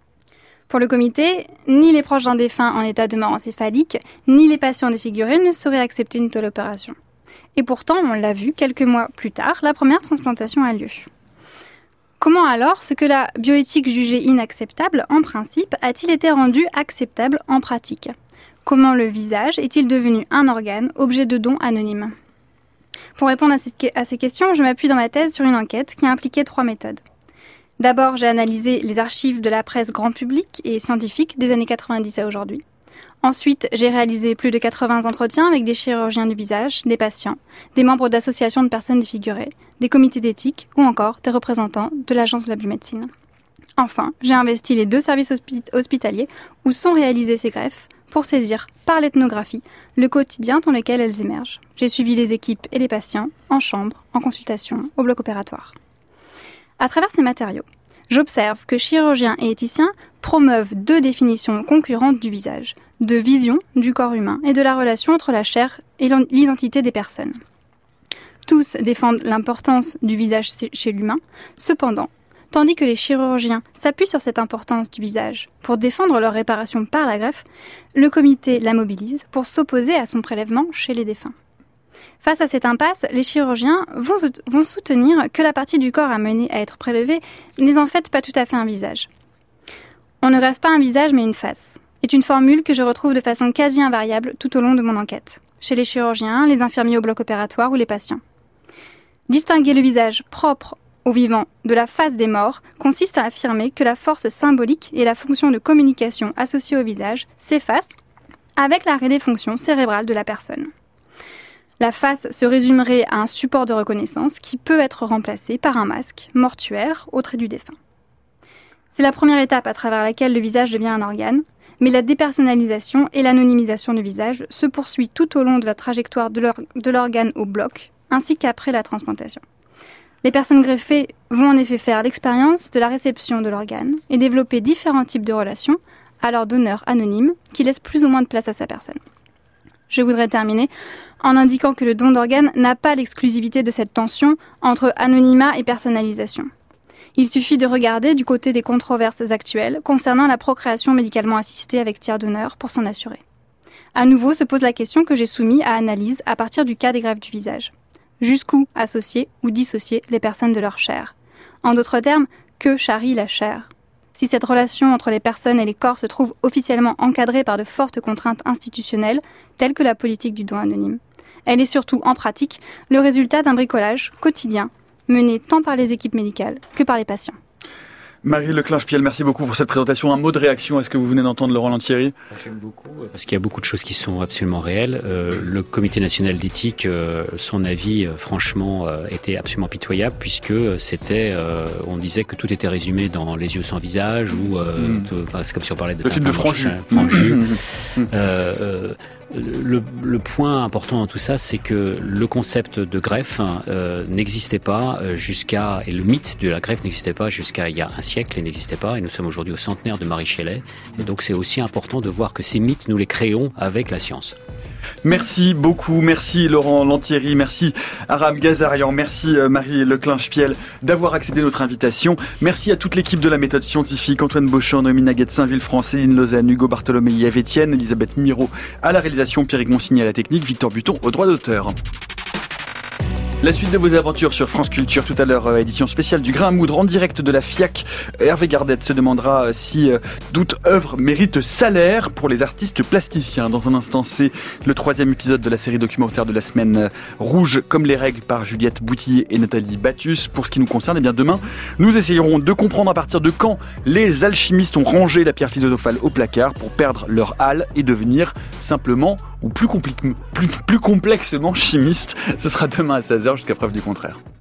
Pour le comité, ni les proches d'un défunt en état de mort encéphalique, ni les patients défigurés ne sauraient accepter une telle opération. Et pourtant, on l'a vu, quelques mois plus tard, la première transplantation a lieu. Comment alors ce que la bioéthique jugeait inacceptable en principe a-t-il été rendu acceptable en pratique ? Comment le visage est-il devenu un organe, objet de don anonyme ? Pour répondre à, cette, à ces questions, je m'appuie dans ma thèse sur une enquête qui a impliqué trois méthodes. D'abord, j'ai analysé les archives de la presse grand public et scientifique des années quatre-vingt-dix à aujourd'hui. Ensuite, j'ai réalisé plus de quatre-vingts entretiens avec des chirurgiens du visage, des patients, des membres d'associations de personnes défigurées, des comités d'éthique ou encore des représentants de l'Agence de la biomédecine. Enfin, j'ai investi les deux services hospi- hospitaliers où sont réalisées ces greffes pour saisir, par l'ethnographie, le quotidien dans lequel elles émergent. J'ai suivi les équipes et les patients en chambre, en consultation, au bloc opératoire. À travers ces matériaux, j'observe que chirurgiens et éthiciens promeuvent deux définitions concurrentes du visage, de vision du corps humain et de la relation entre la chair et l'identité des personnes. Tous défendent l'importance du visage chez l'humain, cependant, tandis que les chirurgiens s'appuient sur cette importance du visage pour défendre leur réparation par la greffe, le comité la mobilise pour s'opposer à son prélèvement chez les défunts. Face à cette impasse, les chirurgiens vont, vont soutenir que la partie du corps amenée à être prélevée n'est en fait pas tout à fait un visage. On ne greffe pas un visage mais une face, est une formule que je retrouve de façon quasi invariable tout au long de mon enquête, chez les chirurgiens, les infirmiers au bloc opératoire ou les patients. Distinguer le visage propre aux vivants de la face des morts consiste à affirmer que la force symbolique et la fonction de communication associée au visage s'effacent avec l'arrêt des fonctions cérébrales de la personne. La face se résumerait à un support de reconnaissance qui peut être remplacé par un masque mortuaire au trait du défunt. C'est la première étape à travers laquelle le visage devient un organe, mais la dépersonnalisation et l'anonymisation du visage se poursuit tout au long de la trajectoire de, l'or- de l'organe au bloc, ainsi qu'après la transplantation. Les personnes greffées vont en effet faire l'expérience de la réception de l'organe et développer différents types de relations à leur donneur anonyme qui laisse plus ou moins de place à sa personne. Je voudrais terminer en indiquant que le don d'organes n'a pas l'exclusivité de cette tension entre anonymat et personnalisation. Il suffit de regarder du côté des controverses actuelles concernant la procréation médicalement assistée avec tiers donneur pour s'en assurer. À nouveau se pose la question que j'ai soumise à analyse à partir du cas des greffes du visage. Jusqu'où associer ou dissocier les personnes de leur chair ? En d'autres termes, que charrie la chair ? Si cette relation entre les personnes et les corps se trouve officiellement encadrée par de fortes contraintes institutionnelles, telles que la politique du don anonyme, elle est surtout, en pratique, le résultat d'un bricolage quotidien mené tant par les équipes médicales que par les patients. Marie Leclinch-Piel, merci beaucoup pour cette présentation. Un mot de réaction à ce que vous venez d'entendre, Laurent Lantieri ? J'aime beaucoup, parce qu'il y a beaucoup de choses qui sont absolument réelles. Euh, le Comité national d'éthique, euh, son avis, euh, franchement, euh, était absolument pitoyable, puisque c'était, euh, on disait que tout était résumé dans Les yeux sans visage, ou euh, mmh. tout, c'est comme si on parlait de... Le film de Franju. Franju. Mmh. euh, euh, Le, le point important dans tout ça, c'est que le concept de greffe euh, n'existait pas jusqu'à, et le mythe de la greffe n'existait pas jusqu'à il y a un siècle et n'existait pas, et nous sommes aujourd'hui au centenaire de Marie Shelley, et donc c'est aussi important de voir que ces mythes, nous les créons avec la science. Merci beaucoup, merci Laurent Lantieri, merci Aram Gazarian, merci Marie Leclinch-Piel d'avoir accepté notre invitation. Merci à toute l'équipe de la méthode scientifique, Antoine Beauchamp, Noémie Naguette-Saint-Villefranc, Céline Lausanne, Hugo Bartholomé, Yves Etienne, Elisabeth Miro à la réalisation, Pierrick Monsigny à la technique, Victor Buton au droit d'auteur. La suite de vos aventures sur France Culture tout à l'heure, édition spéciale du Grain à moudre en direct de la FIAC. Hervé Gardette se demandera si euh, toute œuvre mérite salaire pour les artistes plasticiens. Dans un instant, c'est le troisième épisode de la série documentaire de la semaine euh, Rouge comme les règles par Juliette Boutillier et Nathalie Battus. Pour ce qui nous concerne, eh bien demain, nous essayerons de comprendre à partir de quand les alchimistes ont rangé la pierre philosophale au placard pour perdre leur halle et devenir simplement ou plus, compli- plus, plus complexement chimistes. Ce sera demain à seize heures jusqu'à preuve du contraire.